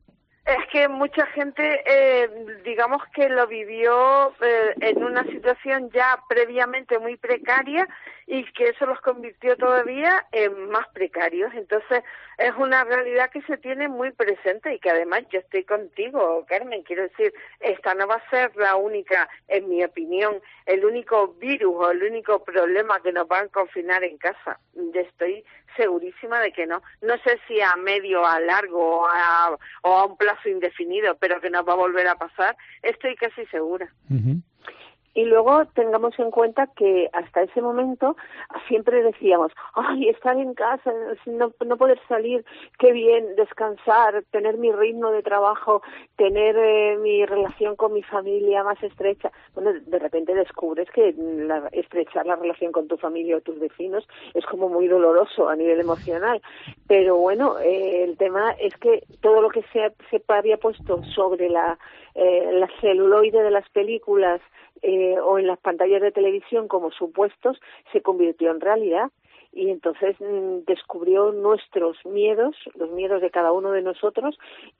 es que mucha gente, eh, digamos que lo vivió eh, en una situación ya previamente muy precaria y que eso los convirtió todavía en más precarios. Entonces es una realidad que se tiene muy presente y que además yo estoy contigo, Carmen. Quiero decir, esta no va a ser la única, en mi opinión, el único virus o el único problema que nos van a confinar en casa. Yo estoy segurísima de que no. No sé si a medio, a largo o a, o a un plazo indefinido, pero que nos va a volver a pasar, estoy casi segura. Uh-huh. Y luego tengamos en cuenta que hasta ese momento siempre decíamos, ay, estar en casa, no, no poder salir, qué bien, descansar, tener mi ritmo de trabajo, tener eh, mi relación con mi familia más estrecha. Bueno, de repente descubres que la, estrechar la relación con tu familia o tus vecinos es como muy doloroso a nivel emocional. Pero bueno, eh, el tema es que todo lo que se, se había puesto sobre la, eh, la celuloide de las películas, Eh, o en las pantallas de televisión como supuestos, se convirtió en realidad, y entonces mmm, descubrió nuestros miedos, los miedos de cada uno de nosotros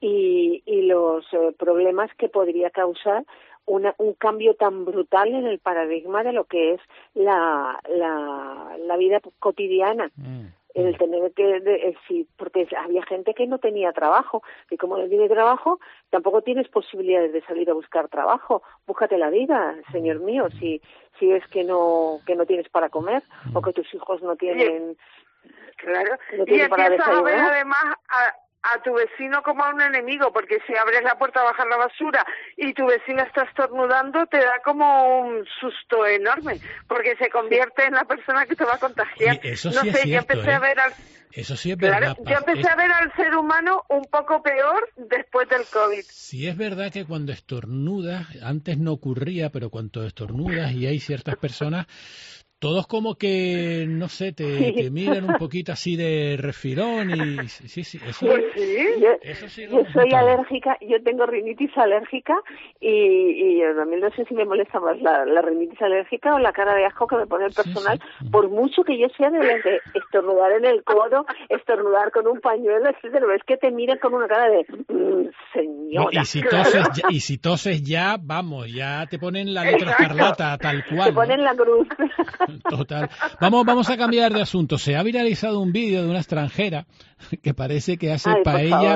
y, y los eh, problemas que podría causar una, un cambio tan brutal en el paradigma de lo que es la, la, la vida cotidiana. Mm. El tener que, de, eh, sí, porque había gente que no tenía trabajo, y como no tiene trabajo, tampoco tienes posibilidades de salir a buscar trabajo. Búscate la vida, señor mío, si si es que no que no tienes para comer o que tus hijos no tienen, claro, no y tienen para empiezas a ver desayunar. además a, a tu vecino como a un enemigo, porque si abres la puerta a bajar la basura y tu vecino está estornudando, te da como un susto enorme, porque se convierte en la persona que te va a contagiar. Oye, eso no sí sé, es cierto, yo empecé ¿eh? a ver al Eso sí es Claro, verdad. yo empecé es... a ver al ser humano un poco peor después del COVID. Sí es verdad que cuando estornudas, antes no ocurría, pero cuando estornudas y hay ciertas personas, todos como que, no sé, te, Sí. te miran un poquito así de refirón y sí, sí, eso, Pues sí, yo, eso sí yo lo soy noto. alérgica, yo tengo rinitis alérgica y, y a mí no sé si me molesta más la, la rinitis alérgica o la cara de asco que me pone el personal, sí, sí. Por mucho que yo sea de las de estornudar en el codo, estornudar con un pañuelo, etcétera, es que te miran con una cara de mmm, señora. Y, y, si toses ya, y si toses ya, vamos, ya te ponen la letra Exacto. escarlata tal cual. Te ponen ¿no? la cruz. Total. Vamos, vamos a cambiar de asunto. Se ha viralizado un vídeo de una extranjera que parece que hace Ay, paella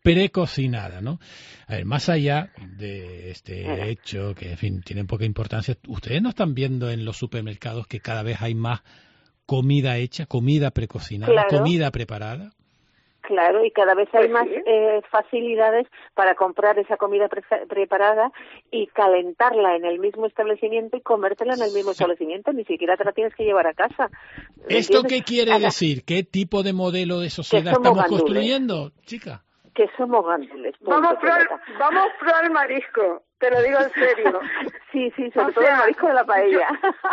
precocinada, ¿no? A ver, más allá de este hecho, que en fin, tiene poca importancia, ¿ustedes no están viendo en los supermercados que cada vez hay más comida hecha, comida precocinada, Claro. comida preparada? Claro, y cada vez hay Pues más sí. eh, facilidades para comprar esa comida pre preparada y calentarla en el mismo establecimiento y comértela en el mismo establecimiento, ni siquiera te la tienes que llevar a casa. ¿Me ¿Esto entiendes? qué quiere Ahora, decir? ¿Qué tipo de modelo de sociedad somos estamos gandules. construyendo, chica? Que somos gándules. punto, Vamos pro, al, pelota. vamos pro al marisco, te lo digo en serio. Sí, sí, sobre O todo sea, el marisco de la paella.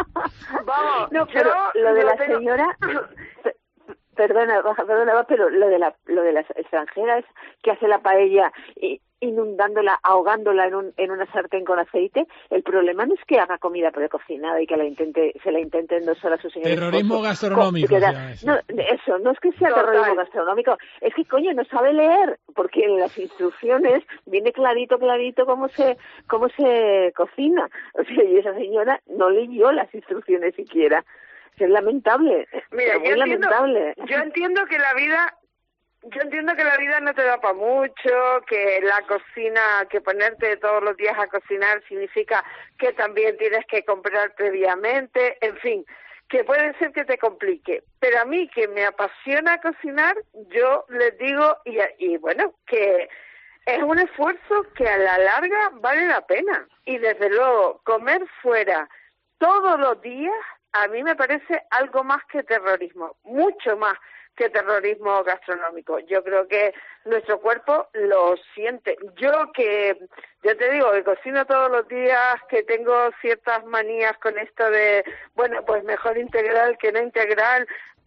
Vamos, No, pero yo lo de lo la tengo- señora... pe- Perdona, Rafa, perdona, pero lo de la lo de las extranjeras que hace la paella i- inundándola, ahogándola en un en una sartén con aceite, el problema no es que haga comida precocinada y que la intente se la intente endosar a su señor Terrorismo esposo. gastronómico, Co- que da- se llama eso. No, eso, no es que sea Total. terrorismo gastronómico, es que coño no sabe leer, porque en las instrucciones viene clarito, clarito cómo se cómo se cocina. O sea, y esa señora no leyó las instrucciones siquiera. Es lamentable, Mira, pero muy yo entiendo, lamentable. yo entiendo que la vida, yo entiendo que la vida no te da para mucho, que la cocina, que ponerte todos los días a cocinar significa que también tienes que comprar previamente, en fin, que puede ser que te complique. Pero a mí, que me apasiona cocinar, yo les digo, y, y bueno, que es un esfuerzo que a la larga vale la pena. Y desde luego, comer fuera todos los días, a mí me parece algo más que terrorismo, mucho más que terrorismo gastronómico. Yo creo que nuestro cuerpo lo siente. Yo que, yo te digo, que cocino todos los días, que tengo ciertas manías con esto de, bueno, pues mejor integral que no integral,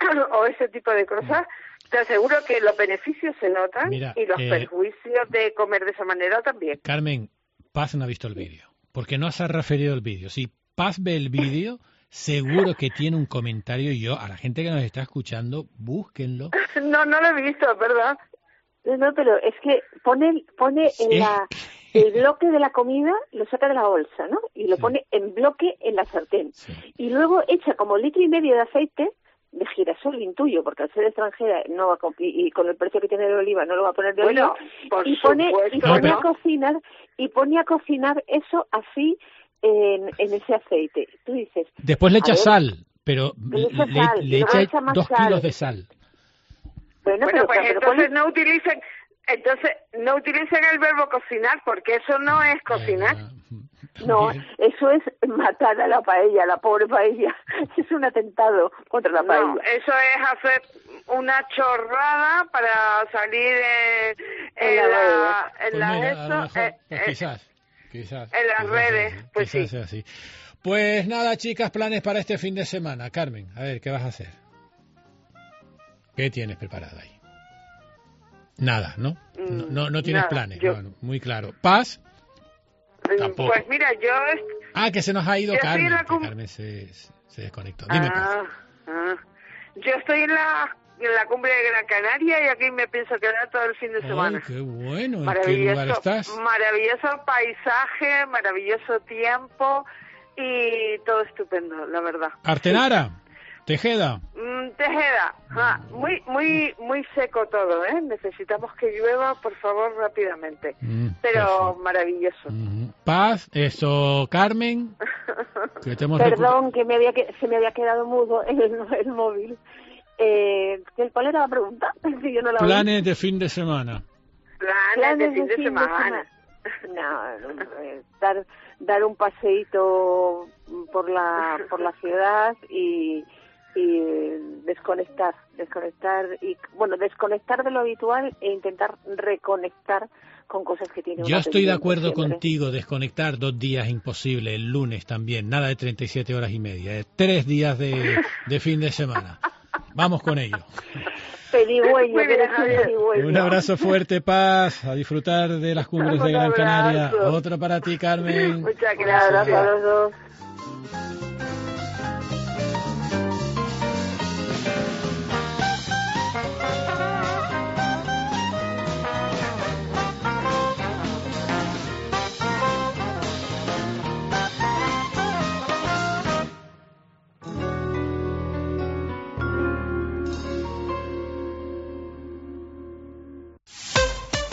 o ese tipo de cosas, te aseguro que los beneficios se notan. Mira, y los eh, perjuicios de comer de esa manera también. Carmen, Paz no ha visto el vídeo, porque no se ha referido al vídeo. Si Paz ve el vídeo, seguro que tiene un comentario, y yo, a la gente que nos está escuchando, búsquenlo. No, no lo he visto, ¿verdad? No, no, pero es que pone, pone en Sí. la, el bloque de la comida, lo saca de la bolsa, ¿no? Y lo pone en bloque en la sartén. Y luego echa como litro y medio de aceite de girasol, intuyo, porque al ser extranjera no va a comp- y, y con el precio que tiene de oliva no lo va a poner de Bueno, oliva, por y pone, supuesto, y pone ¿no? a cocinar, y pone a cocinar eso así en, en ese aceite. Tú dices, Después le echa a ver, sal, pero Le echa le, sal, le y luego echa echa más dos sal. kilos de sal. bueno, Bueno, pero, pues pero entonces pone- no utilicen, entonces no utilicen el verbo cocinar, porque eso no es cocinar. no, eso es matar a la paella, la pobre paella. Es un atentado contra la paella. No, eso es hacer una chorrada para salir en, en En la la, en Pues la mira, a eso, lo mejor, eh, pues eh, quizás, quizás. en las quizás redes, sea así, pues quizás sí. sea así. Pues nada, chicas, planes para este fin de semana. Carmen, a ver, ¿qué vas a hacer? ¿Qué tienes preparado ahí? Nada, ¿no? No, no, no tienes nada, planes. yo- Bueno, muy claro. ¿Paz? Tampoco. Pues mira, yo est- Ah, que se nos ha ido Yo estoy Carmen. en la que cum- Carmen se, se desconectó. Dime, Paz. ah, ah. Yo estoy en la en la cumbre de Gran Canaria y aquí me pienso quedar todo el fin de semana. Ay, qué bueno. ¿En qué Maravilloso, lugar estás? maravilloso paisaje, maravilloso tiempo y todo estupendo, la verdad. Artenara, Tejeda. Mm, Tejeda, ah, muy muy muy seco todo, ¿eh? Necesitamos que llueva, por favor, rápidamente. Mm, Pero maravilloso. Paz, eso, Carmen. Que te hemos recu- Perdón, que me había que, se me había quedado mudo el, el móvil. Eh, ¿Cuál era la pregunta? Que yo no la oí. Planes de fin de semana. Planes de fin de semana. No, no, eh, dar dar un paseíto por la por la ciudad y y desconectar, desconectar y bueno, desconectar de lo habitual e intentar reconectar con cosas que tiene Yo una estoy de pendiente acuerdo siempre. contigo, desconectar dos días imposible, el lunes también, nada de treinta y siete horas y media, eh, tres días de, de fin de semana. Vamos con ello. Pedigüeño, Muy bien, que eres un Javier. pedigüeño. Un abrazo fuerte, Paz, a disfrutar de las cumbres de Un Gran Canaria. abrazo. Otro para ti, Carmen. Muchas Un abrazo a gracias. los dos.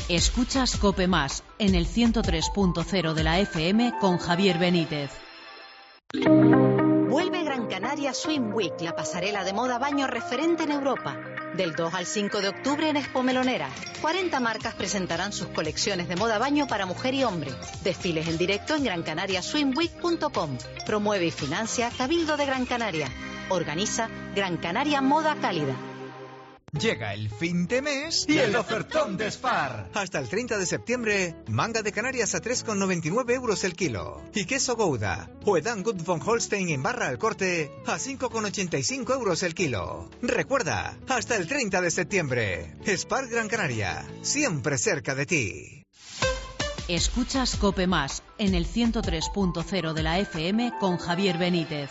Escuchas COPE Más en el ciento tres punto cero de la F M con Javier Benítez. Vuelve Gran Canaria Swim Week, la pasarela de moda baño referente en Europa. Del dos al cinco de octubre en Expo Melonera. cuarenta marcas presentarán sus colecciones de moda baño para mujer y hombre. Desfiles en directo en gran canaria swim week punto com. Promueve y financia Cabildo de Gran Canaria. Organiza Gran Canaria Moda Cálida. Llega el fin de mes y el ofertón de Spar. Hasta el treinta de septiembre, manga de Canarias a tres con noventa y nueve euros el kilo. Y queso Gouda o Edam Gut von Holstein en barra al corte a cinco con ochenta y cinco euros el kilo. Recuerda, hasta el treinta de septiembre. Spar Gran Canaria, siempre cerca de ti. Escuchas COPE Más en el ciento tres punto cero de la F M con Javier Benítez.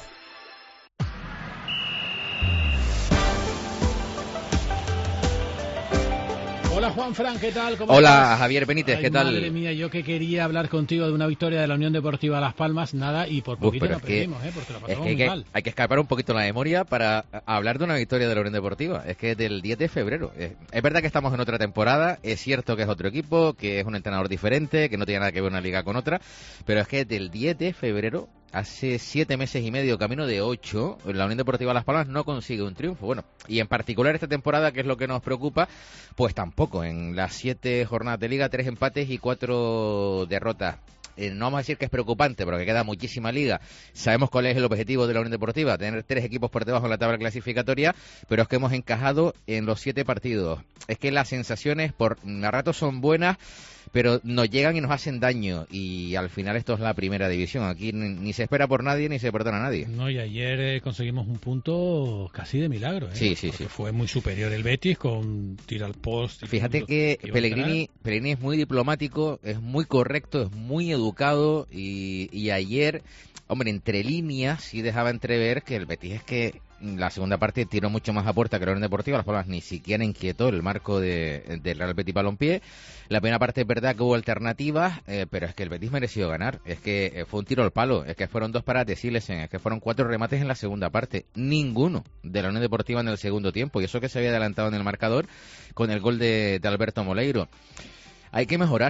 Hola Juanfran, ¿qué tal? ¿Cómo Hola estás? Javier Benítez, Ay, ¿qué tal? Madre mía, yo que quería hablar contigo de una victoria de la Unión Deportiva Las Palmas, nada, y por poquito Uf, nos perdimos, ¿eh? Porque lo es pasamos que hay, muy que mal. hay que escapar un poquito la memoria para hablar de una victoria de la Unión Deportiva. Es que del diez de febrero. Es, es verdad que estamos en otra temporada, es cierto que es otro equipo, que es un entrenador diferente, que no tiene nada que ver una liga con otra, pero es que del diez de febrero, hace siete meses y medio, camino de ocho, la Unión Deportiva Las Palmas no consigue un triunfo. Bueno, y en particular esta temporada, que es lo que nos preocupa, pues tampoco. En las siete jornadas de liga, tres empates y cuatro derrotas. Eh, no vamos a decir que es preocupante, porque queda muchísima liga. Sabemos cuál es el objetivo de la Unión Deportiva, tener tres equipos por debajo de la tabla clasificatoria, pero es que hemos encajado en los siete partidos. Es que las sensaciones por a ratos son buenas, pero nos llegan y nos hacen daño, y al final esto es la primera división. Aquí ni, ni se espera por nadie ni se perdona a nadie. No, y ayer eh, conseguimos un punto casi de milagro, ¿eh? Sí, sí, Porque sí. fue muy superior el Betis con tiro al post. y Fíjate puntos que iba a Pellegrini, entrar. Pellegrini es muy diplomático, es muy correcto, es muy educado, y, y ayer, hombre, entre líneas sí dejaba entrever que el Betis es que la segunda parte tiró mucho más a puerta que la Unión Deportiva. Las Palmas ni siquiera inquietó el marco de, del Real Betis Balompié. La primera parte es verdad que hubo alternativas, eh, pero es que el Betis mereció ganar. Es que eh, fue un tiro al palo, es que fueron dos paradas de Silesen, es que fueron cuatro remates en la segunda parte. Ninguno de la Unión Deportiva en el segundo tiempo, y eso que se había adelantado en el marcador con el gol de, de Alberto Moleiro. Hay que mejorar,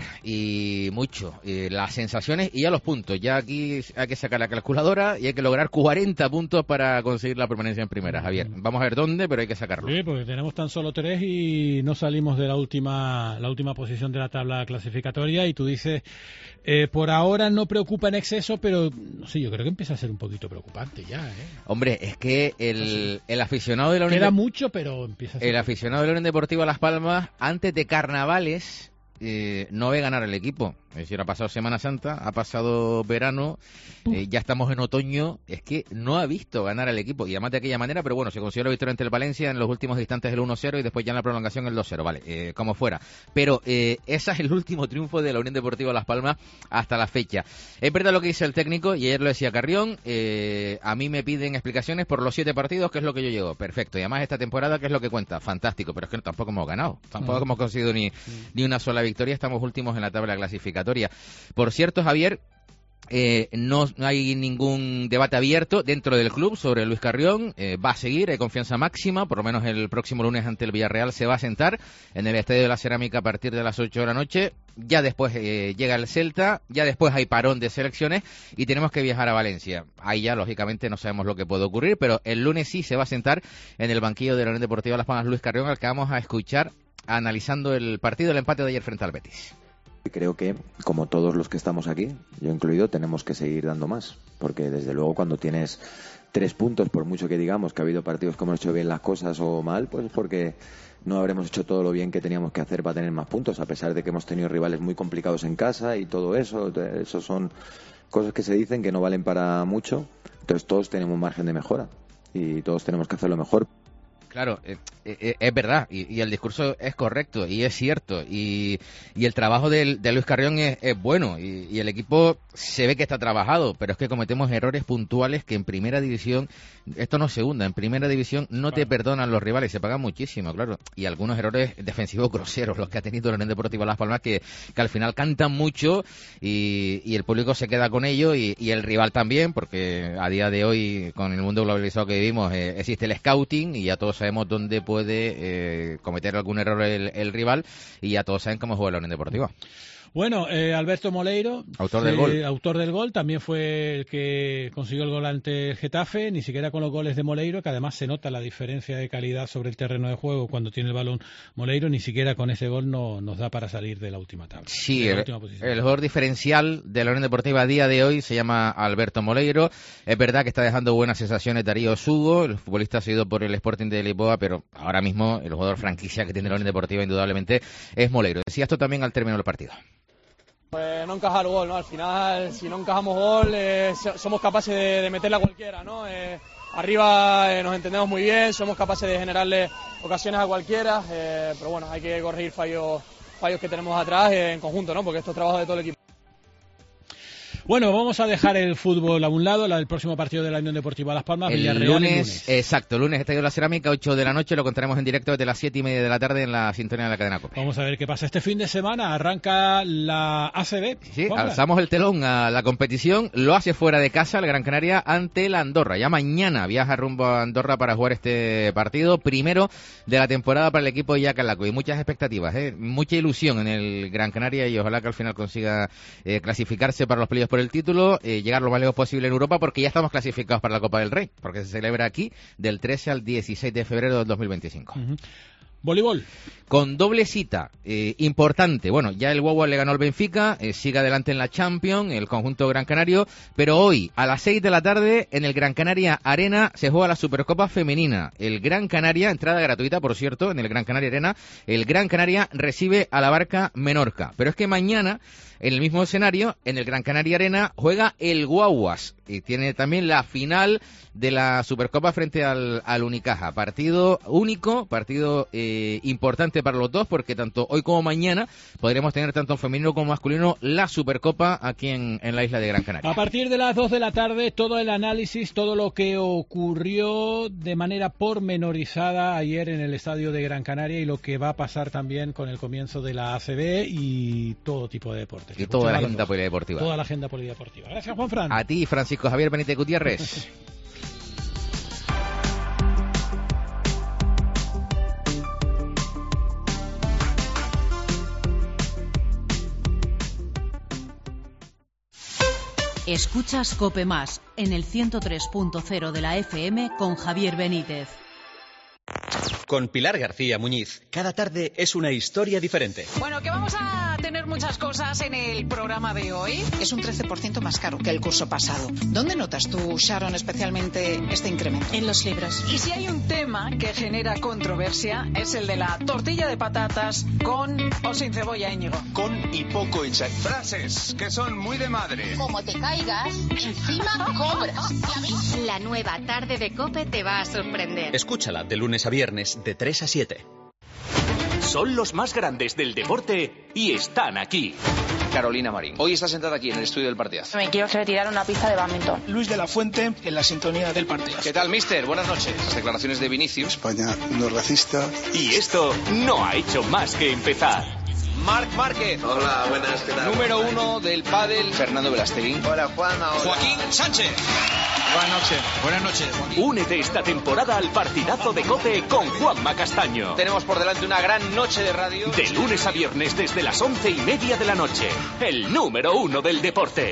y mucho, y las sensaciones y ya los puntos. Ya aquí hay que sacar la calculadora y hay que lograr cuarenta puntos para conseguir la permanencia en primera, Javier. Vamos a ver dónde, pero hay que sacarlo. Sí, porque tenemos tan solo tres y no salimos de la última la última posición de la tabla clasificatoria, y tú dices, eh, por ahora no preocupa en exceso, pero no sé, yo creo que empieza a ser un poquito preocupante ya, ¿eh? Hombre, es que el, el aficionado de la Unión Queda de- mucho, pero empieza a ser... el aficionado de la Unión Deportiva Las Palmas, antes de carnavales, eh, no ve ganar el equipo. Es decir, ha pasado Semana Santa, ha pasado verano, eh, ya estamos en otoño. Es que no ha visto ganar al equipo, y además de aquella manera, pero bueno, se consiguió la victoria ante el Valencia en los últimos instantes, el uno cero, y después ya en la prolongación el dos cero, vale, eh, como fuera. Pero eh, ese es el último triunfo de la Unión Deportiva Las Palmas hasta la fecha. Es verdad lo que dice el técnico, y ayer lo decía Carrión, eh, a mí me piden explicaciones por los siete partidos, que es lo que yo llevo, perfecto, y además esta temporada, que es lo que cuenta, fantástico, pero es que tampoco hemos ganado, tampoco No. hemos conseguido ni, ni una sola victoria, estamos últimos en la tabla clasificatoria. Por cierto, Javier, Eh, no hay ningún debate abierto dentro del club sobre Luis Carrión, eh, va a seguir, hay confianza máxima, por lo menos el próximo lunes ante el Villarreal se va a sentar en el Estadio de la Cerámica a partir de las ocho de la noche, ya después eh, llega el Celta, ya después hay parón de selecciones y tenemos que viajar a Valencia. Ahí ya lógicamente no sabemos lo que puede ocurrir, pero el lunes sí se va a sentar en el banquillo de la Unión Deportiva Las Palmas Luis Carrión, al que vamos a escuchar analizando el partido del empate de ayer frente al Betis. Creo que, como todos los que estamos aquí, yo incluido, tenemos que seguir dando más, porque desde luego cuando tienes tres puntos, por mucho que digamos que ha habido partidos que hemos hecho bien las cosas o mal, pues es porque no habremos hecho todo lo bien que teníamos que hacer para tener más puntos, a pesar de que hemos tenido rivales muy complicados en casa y todo eso. Eso son cosas que se dicen que no valen para mucho, entonces todos tenemos margen de mejora y todos tenemos que hacerlo mejor. Claro, eh, eh, es verdad, y, y el discurso es correcto, y es cierto, y, y el trabajo del, de Luis Carrión es, es bueno, y, y el equipo se ve que está trabajado, pero es que cometemos errores puntuales que en primera división, esto no es segunda, en primera división no te perdonan los rivales, se pagan muchísimo, claro, y algunos errores defensivos groseros, los que ha tenido la Unión Deportiva Las Palmas, que, que al final cantan mucho, y, y el público se queda con ello, y, y el rival también, porque a día de hoy, con el mundo globalizado que vivimos, eh, existe el scouting, y ya todos sabemos dónde puede puede eh, cometer algún error el, el rival, y ya todos saben cómo juega la Unión Deportiva. Bueno, eh, Alberto Moleiro, autor del eh, gol. autor del gol, también fue el que consiguió el gol ante el Getafe, ni siquiera con los goles de Moleiro, que además se nota la diferencia de calidad sobre el terreno de juego cuando tiene el balón Moleiro, ni siquiera con ese gol no nos da para salir de la última tabla. Sí, la el, última posición. el jugador diferencial de la Unión Deportiva a día de hoy se llama Alberto Moleiro. Es verdad que está dejando buenas sensaciones Darío Sugo, el futbolista seguido por el Sporting de Lisboa, pero ahora mismo el jugador franquicia que tiene la Unión Deportiva indudablemente es Moleiro. Decía esto también al término del partido. Pues no encajar el gol, ¿no? Al final, si no encajamos gol, eh, somos capaces de, de meterla a cualquiera, ¿no? Eh, arriba eh, nos entendemos muy bien, somos capaces de generarle ocasiones a cualquiera, eh, pero bueno, hay que corregir fallos, fallos que tenemos atrás eh, en conjunto, ¿no? Porque esto es trabajo de todo el equipo. Bueno, vamos a dejar el fútbol a un lado, la del próximo partido de la Unión Deportiva Las Palmas, el Villarreal lunes, el lunes. Exacto, el lunes Estadio de la Cerámica, ocho de la noche, lo contaremos en directo desde las siete y media de la tarde en la sintonía de la cadena COPE. Vamos a ver qué pasa este fin de semana, arranca la A C B. Sí, alzamos el telón a la competición, lo hace fuera de casa el Gran Canaria ante la Andorra. Ya mañana viaja rumbo a Andorra para jugar este partido, primero de la temporada para el equipo de Yacalaco. Y muchas expectativas, ¿eh? Mucha ilusión en el Gran Canaria y ojalá que al final consiga eh, clasificarse para los playoffs por el título. Eh, llegar lo más lejos posible en Europa, porque ya estamos clasificados para la Copa del Rey, porque se celebra aquí del trece al dieciséis de febrero del dos mil veinticinco. Uh-huh. Voleibol. Con doble cita eh, importante. Bueno, ya el Guagua le ganó al Benfica, eh, sigue adelante en la Champions, el conjunto Gran Canario, pero hoy a las seis de la tarde en el Gran Canaria Arena se juega la Supercopa Femenina. El Gran Canaria, entrada gratuita por cierto, en el Gran Canaria Arena, el Gran Canaria recibe a la Barca Menorca. Pero es que mañana, en el mismo escenario, en el Gran Canaria Arena, juega el Guaguas y tiene también la final de la Supercopa frente al, al Unicaja. Partido único, partido eh, importante para los dos, porque tanto hoy como mañana podremos tener tanto en femenino como masculino la Supercopa aquí en, en la isla de Gran Canaria. A partir de las dos de la tarde, todo el análisis, todo lo que ocurrió de manera pormenorizada ayer en el estadio de Gran Canaria y lo que va a pasar también con el comienzo de la A C B y todo tipo de deportes. Y toda la agenda polideportiva. Toda la agenda polideportiva. Gracias, Juanfran. A ti, Francisco Javier Benítez Gutiérrez. Escuchas COPE Más en el ciento tres punto cero de la F M con Javier Benítez. Con Pilar García Muñiz, cada tarde es una historia diferente. Bueno, que vamos a tener muchas cosas en el programa de hoy. Es un trece por ciento más caro que el curso pasado. ¿Dónde notas tú, Sharon, especialmente este incremento? En los libros. Y si hay un tema que genera controversia, es el de la tortilla de patatas con o sin cebolla, Íñigo. Con y poco hecha. Frases que son muy de madre. Como te caigas, encima cobras. La nueva tarde de COPE te va a sorprender. Escúchala de lunes a viernes de tres a siete. Son los más grandes del deporte y están aquí. Carolina Marín. Hoy está sentada aquí en el estudio del partidazo. Me quiero retirar una pista de bádminton. Luis de la Fuente en la sintonía del partidazo. ¿Qué tal, mister? Buenas noches. Las declaraciones de Vinicius. España no es racista. Y esto no ha hecho más que empezar. Marc Márquez. Hola, buenas, ¿qué tal? Número uno del pádel, Fernando Velasteguín. Hola, Juanma. Hola. Joaquín Sánchez. Buenas noches. Buenas noches, Joaquín. Únete esta temporada al partidazo de COPE con Juanma Castaño. Tenemos por delante una gran noche de radio. De lunes a viernes desde las once y media de la noche. El número uno del deporte.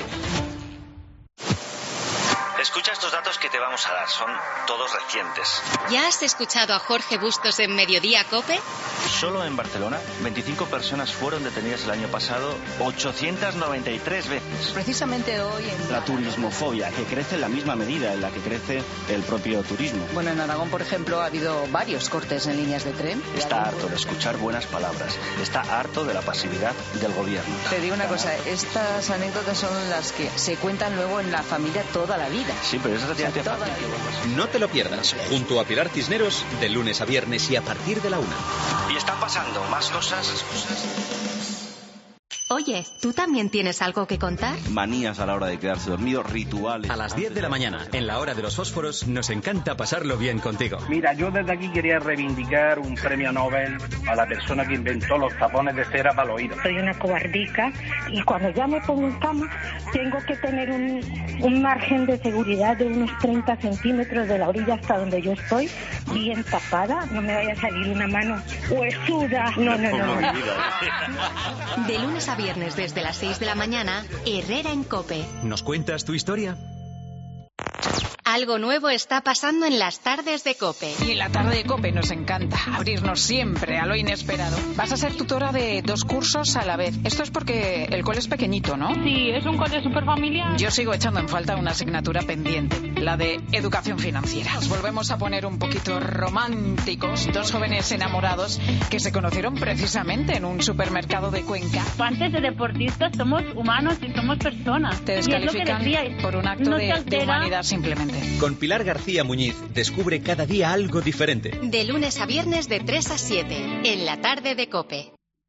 Escucha estos datos que te vamos a dar, son todos recientes. ¿Ya has escuchado a Jorge Bustos en Mediodía COPE? Solo en Barcelona, veinticinco personas fueron detenidas el año pasado, ochocientas noventa y tres veces. Precisamente hoy en... La turismofobia, que crece en la misma medida en la que crece el propio turismo. Bueno, en Aragón, por ejemplo, ha habido varios cortes en líneas de tren. Está harto de escuchar buenas palabras, está harto de la pasividad del gobierno. Te digo una cosa, estas anécdotas son las que se cuentan luego en la familia toda la vida. Sí, pero eso es relativamente fácil. No te lo pierdas, junto a Pilar Cisneros, de lunes a viernes y a partir de la una. Y están pasando más cosas. Oye, ¿tú también tienes algo que contar? Manías a la hora de quedarse dormido, rituales. A las diez de la mañana, en la hora de los fósforos, nos encanta pasarlo bien contigo. Mira, yo desde aquí quería reivindicar un premio Nobel a la persona que inventó los tapones de cera para los oídos. Soy una cobardica y cuando ya me pongo en cama tengo que tener un, un margen de seguridad de unos treinta centímetros de la orilla hasta donde yo estoy, bien tapada. No me vaya a salir una mano huesuda. No, no, no. no. De lunes a viernes desde las seis de la mañana, Herrera en COPE. ¿Nos cuentas tu historia? Algo nuevo está pasando en las tardes de COPE. Y en la tarde de COPE nos encanta abrirnos siempre a lo inesperado. Vas a ser tutora de dos cursos a la vez. Esto es porque el cole es pequeñito, ¿no? Sí, es un cole súper familiar. Yo sigo echando en falta una asignatura pendiente, la de educación financiera. Nos volvemos a poner un poquito románticos. Dos jóvenes enamorados que se conocieron precisamente en un supermercado de Cuenca. Antes de deportistas somos humanos y somos personas. Te descalifican por un acto no de, de humanidad simplemente. Con Pilar García Muñiz, descubre cada día algo diferente. De lunes a viernes de tres a siete, en la tarde de COPE.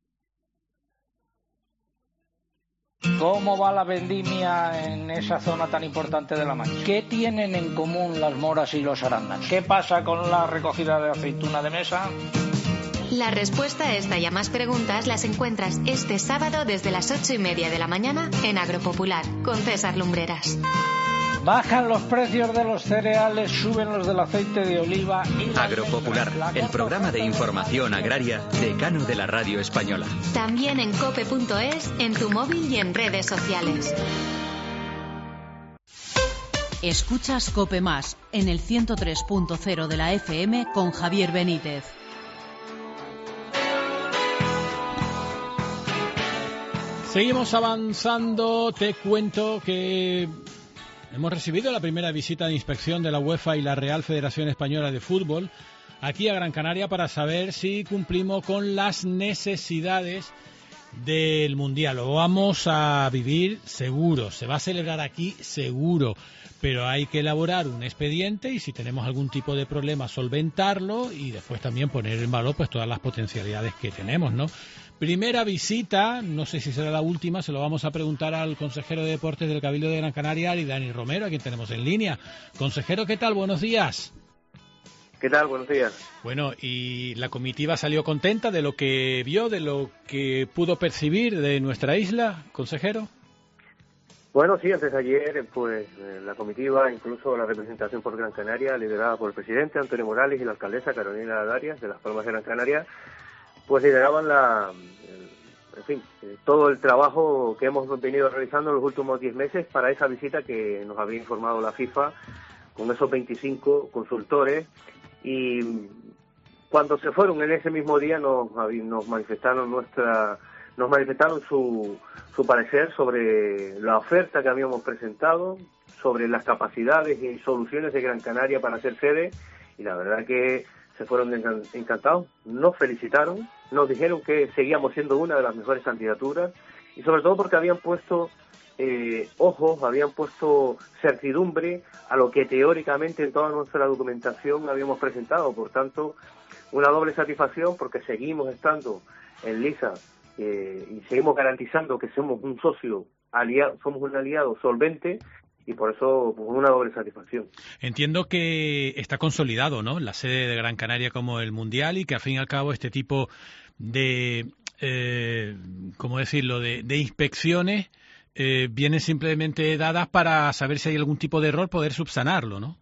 ¿Cómo va la vendimia en esa zona tan importante de La Mancha? ¿Qué tienen en común las moras y los arándanos? ¿Qué pasa con la recogida de aceituna de mesa? La respuesta a esta y a más preguntas las encuentras este sábado desde las ocho y media de la mañana en Agropopular, con César Lumbreras. Bajan los precios de los cereales, suben los del aceite de oliva y... Agropopular, el programa de información agraria decano de la radio española. También en cope punto es, en tu móvil y en redes sociales. Escuchas COPE Más, en el ciento tres punto cero de la F M con Javier Benítez. Seguimos avanzando. Te cuento que hemos recibido la primera visita de inspección de la UEFA y la Real Federación Española de Fútbol aquí a Gran Canaria para saber si cumplimos con las necesidades del Mundial. Lo vamos a vivir seguro, se va a celebrar aquí seguro, pero hay que elaborar un expediente y si tenemos algún tipo de problema solventarlo y después también poner en valor pues todas las potencialidades que tenemos, ¿no? Primera visita, no sé si será la última, se lo vamos a preguntar al consejero de Deportes del Cabildo de Gran Canaria, Ari Dani Romero, a quien tenemos en línea. Consejero, ¿qué tal? Buenos días. ¿Qué tal? Buenos días. Bueno, ¿y la comitiva salió contenta de lo que vio, de lo que pudo percibir de nuestra isla, consejero? Bueno, sí, antes de ayer, pues eh, la comitiva, incluso la representación por Gran Canaria, liderada por el presidente Antonio Morales y la alcaldesa Carolina Darias de Las Palmas de Gran Canaria, pues lideraban la, en fin, todo el trabajo que hemos venido realizando en los últimos diez meses para esa visita que nos había informado la FIFA con esos veinticinco consultores, y cuando se fueron en ese mismo día nos, nos manifestaron nuestra nos manifestaron su, su parecer sobre la oferta que habíamos presentado, sobre las capacidades y soluciones de Gran Canaria para ser sede, y la verdad que se fueron encantados, nos felicitaron, nos dijeron que seguíamos siendo una de las mejores candidaturas y sobre todo porque habían puesto eh, ojos, habían puesto certidumbre a lo que teóricamente en toda nuestra documentación habíamos presentado. Por tanto, una doble satisfacción porque seguimos estando en lisa eh, y seguimos garantizando que somos un socio aliado, somos un aliado solvente. Y por eso, pues, una doble satisfacción. Entiendo que está consolidado, ¿no?, la sede de Gran Canaria como el Mundial y que, al fin y al cabo, este tipo de, eh, ¿cómo decirlo?, de, de inspecciones eh, vienen simplemente dadas para saber si hay algún tipo de error, poder subsanarlo, ¿no?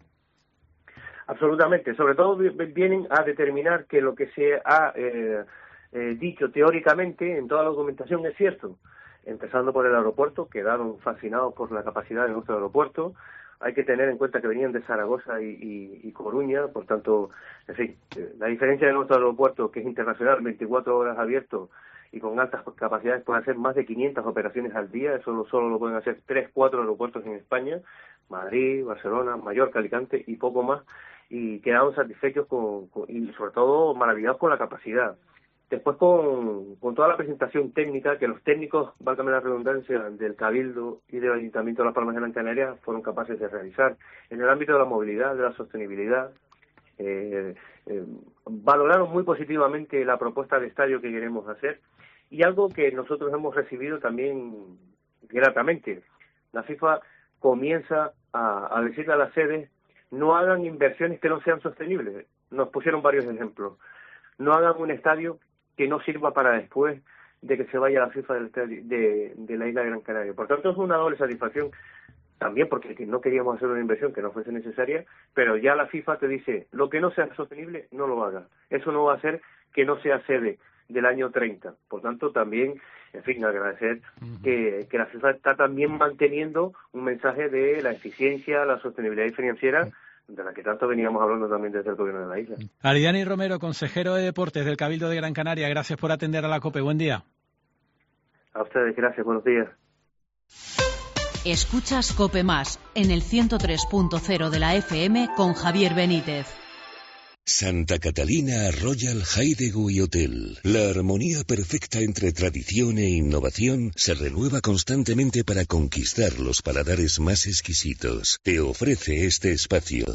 Absolutamente. Sobre todo vienen a determinar que lo que se ha eh, eh, dicho teóricamente en toda la documentación es cierto. Empezando por el aeropuerto, quedaron fascinados por la capacidad de nuestro aeropuerto. Hay que tener en cuenta que venían de Zaragoza y, y, y Coruña, por tanto, en fin, la diferencia de nuestro aeropuerto, que es internacional, veinticuatro horas abierto y con altas capacidades, puede hacer más de quinientas operaciones al día. Eso no solo lo pueden hacer tres, cuatro aeropuertos en España, Madrid, Barcelona, Mallorca, Alicante y poco más, y quedaron satisfechos con, con, y sobre todo maravillados con la capacidad. Después con, con toda la presentación técnica que los técnicos, válgame la redundancia, del Cabildo y del Ayuntamiento de Las Palmas de Gran Canaria fueron capaces de realizar en el ámbito de la movilidad, de la sostenibilidad. Eh, eh, valoraron muy positivamente la propuesta de estadio que queremos hacer Y algo que nosotros hemos recibido también gratamente, la FIFA comienza a, a decirle a las sedes, no hagan inversiones que no sean sostenibles. Nos pusieron varios ejemplos. No hagan un estadio que no sirva para después de que se vaya la FIFA del estadio, de, de la isla de Gran Canaria. Por tanto, es una doble satisfacción, también porque no queríamos hacer una inversión que no fuese necesaria, pero ya la FIFA te dice, lo que no sea sostenible, no lo haga. Eso no va a hacer que no sea sede del año treinta. Por tanto, también, en fin, agradecer uh-huh. que, que la FIFA está también manteniendo un mensaje de la eficiencia, la sostenibilidad financiera, de la que tanto veníamos hablando también desde el gobierno de la isla. Aridani Romero, consejero de Deportes del Cabildo de Gran Canaria, gracias por atender a la COPE. Buen día. A ustedes, gracias. Buenos días. Escuchas COPE Más en el ciento tres punto cero de la F M con Javier Benítez. Santa Catalina Royal Hideaway Hotel. La armonía perfecta entre tradición e innovación se renueva constantemente para conquistar los paladares más exquisitos. Te ofrece este espacio.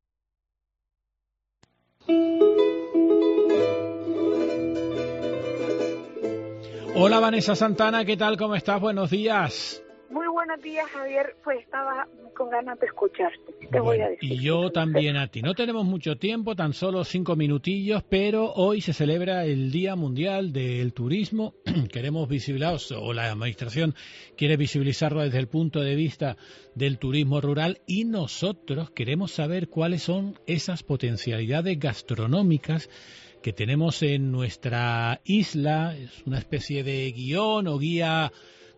Hola Vanessa Santana, ¿qué tal? ¿Cómo estás? Buenos días. Muy buenos días, Javier. Pues estaba con ganas de escucharte. Te bueno, voy a decir. Y yo también a ti. No tenemos mucho tiempo, tan solo cinco minutillos, pero hoy se celebra el Día Mundial del Turismo. Queremos visibilizar, o la Administración quiere visibilizarlo desde el punto de vista del turismo rural, y nosotros queremos saber cuáles son esas potencialidades gastronómicas que tenemos en nuestra isla. Es una especie de guión o guía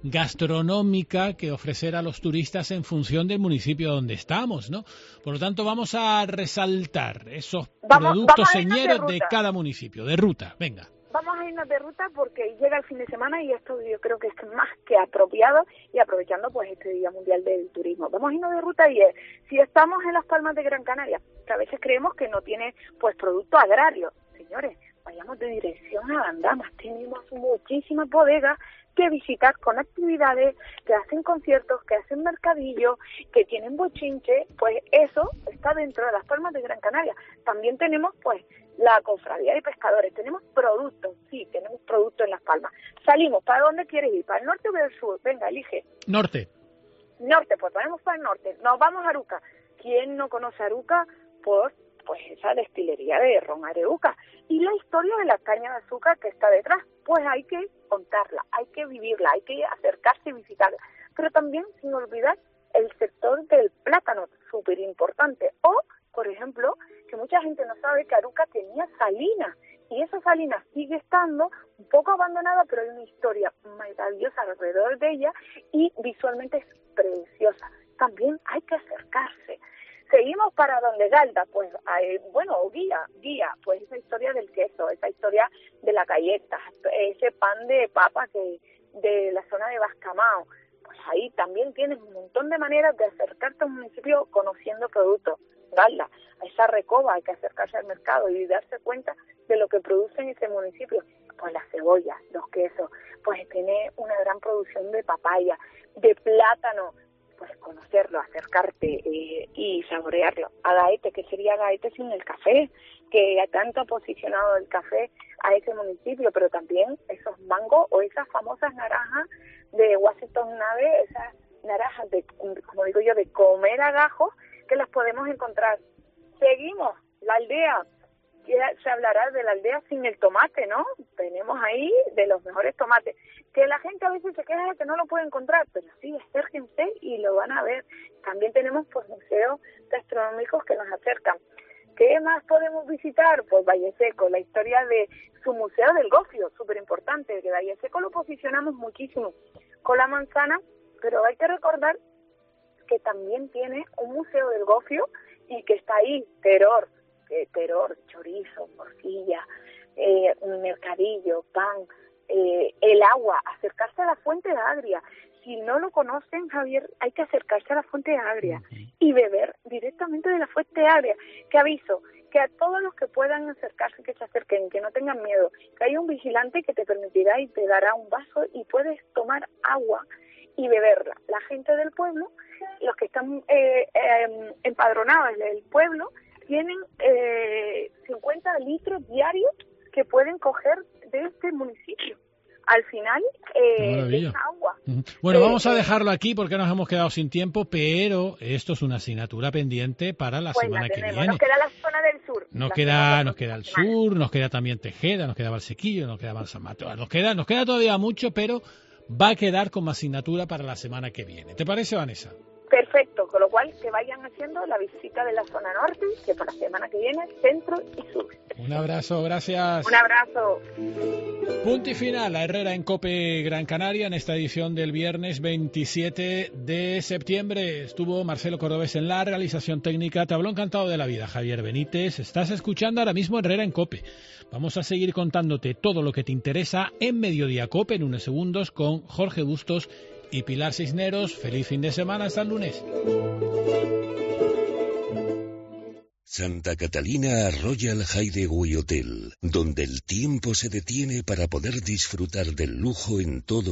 gastronómica que ofrecer a los turistas en función del municipio donde estamos, ¿no? Por lo tanto, vamos a resaltar esos vamos, productos vamos señeros de, de cada municipio, de ruta. Venga. Vamos a irnos de ruta porque llega el fin de semana y esto yo creo que es más que apropiado, y aprovechando pues este Día Mundial del Turismo. Vamos a irnos de ruta y es, si estamos en Las Palmas de Gran Canaria, que a veces creemos que no tiene pues producto agrario, señores, vayamos de dirección a Bandamas, tenemos muchísimas bodegas que visitar con actividades, que hacen conciertos, que hacen mercadillos, que tienen bochinche, pues eso está dentro de Las Palmas de Gran Canaria. También tenemos pues la cofradía de pescadores, tenemos productos, sí, tenemos productos en Las Palmas. Salimos, ¿para dónde quieres ir? ¿Para el norte o para el sur? Venga, elige. Norte. Norte, pues vamos para el norte, nos vamos a Aruca. ¿Quién no conoce Aruca? Por pues esa destilería de ron Areuca. Y la historia de la caña de azúcar que está detrás, pues hay que contarla, hay que vivirla, hay que acercarse y visitarla. Pero también, sin olvidar, el sector del plátano, súper importante. O, por ejemplo, que mucha gente no sabe que Aruca tenía salinas, y esa salina sigue estando un poco abandonada, pero hay una historia maravillosa alrededor de ella y visualmente es preciosa. También hay que acercarse. Seguimos para donde Galda, pues, hay, bueno, guía, guía, pues esa historia del queso, esa historia de la galleta, ese pan de papa que de la zona de Bascamao, pues ahí también tienes un montón de maneras de acercarte a un municipio conociendo productos. Galda, a esa Recoba hay que acercarse al mercado y darse cuenta de lo que produce en ese municipio. Pues las cebollas, los quesos, pues tiene una gran producción de papaya, de plátano, pues conocerlo, acercarte eh, y saborearlo. Agaete, ¿qué sería Agaete sin el café? Que tanto ha posicionado el café a ese municipio, pero también esos mangos o esas famosas naranjas de Washington Nave, esas naranjas de, como digo yo, de comer a gajos, que las podemos encontrar. Seguimos, la aldea. Se hablará de la aldea sin el tomate, ¿no? Tenemos ahí de los mejores tomates, que la gente a veces se queja de que no lo puede encontrar, pero sí, acérquense y lo van a ver. También tenemos pues museos gastronómicos que nos acercan. ¿Qué más podemos visitar? Pues Valle Seco, la historia de su Museo del Gofio, súper importante, que Valle Seco lo posicionamos muchísimo con la manzana, pero hay que recordar que también tiene un Museo del Gofio y que está ahí, Teror, Eh, teror, chorizo, morcilla, eh, un mercadillo, pan, eh, el agua, acercarse a la Fuente de Agria. Si no lo conocen, Javier, hay que acercarse a la Fuente de Agria y beber directamente de la Fuente de Agria. Que aviso, que a todos los que puedan acercarse, que se acerquen, que no tengan miedo, que hay un vigilante que te permitirá y te dará un vaso y puedes tomar agua y beberla. La gente del pueblo, los que están eh, eh, empadronados en el pueblo, tienen eh, cincuenta litros diarios que pueden coger de este municipio. al final eh, Maravilla. deja agua. Bueno, Eh, vamos a eh, dejarlo aquí porque nos hemos quedado sin tiempo, pero esto es una asignatura pendiente para la Pues semana la que tenemos. viene. Nos queda la zona del sur. Nos La queda, zona nos queda el sur, nos queda también Tejeda, nos queda Valsequillo, nos queda Balsamato, nos queda, nos queda todavía mucho, pero va a quedar como asignatura para la semana que viene. ¿Te parece, Vanessa? Perfecto, con lo cual que vayan haciendo la visita de la zona norte, que para la semana que viene, centro y sur. Un abrazo, gracias. Un abrazo. Punto y final a Herrera en COPE Gran Canaria en esta edición del viernes veintisiete de septiembre. Estuvo Marcelo Cordobés en la realización técnica. Te habló encantado de la vida, Javier Benítez. Estás escuchando ahora mismo Herrera en COPE. Vamos a seguir contándote todo lo que te interesa en Mediodía COPE en unos segundos con Jorge Bustos y Pilar Cisneros. Feliz fin de semana, hasta el lunes. Santa Catalina Royal Hideaway Hotel, donde el tiempo se detiene para poder disfrutar del lujo en todo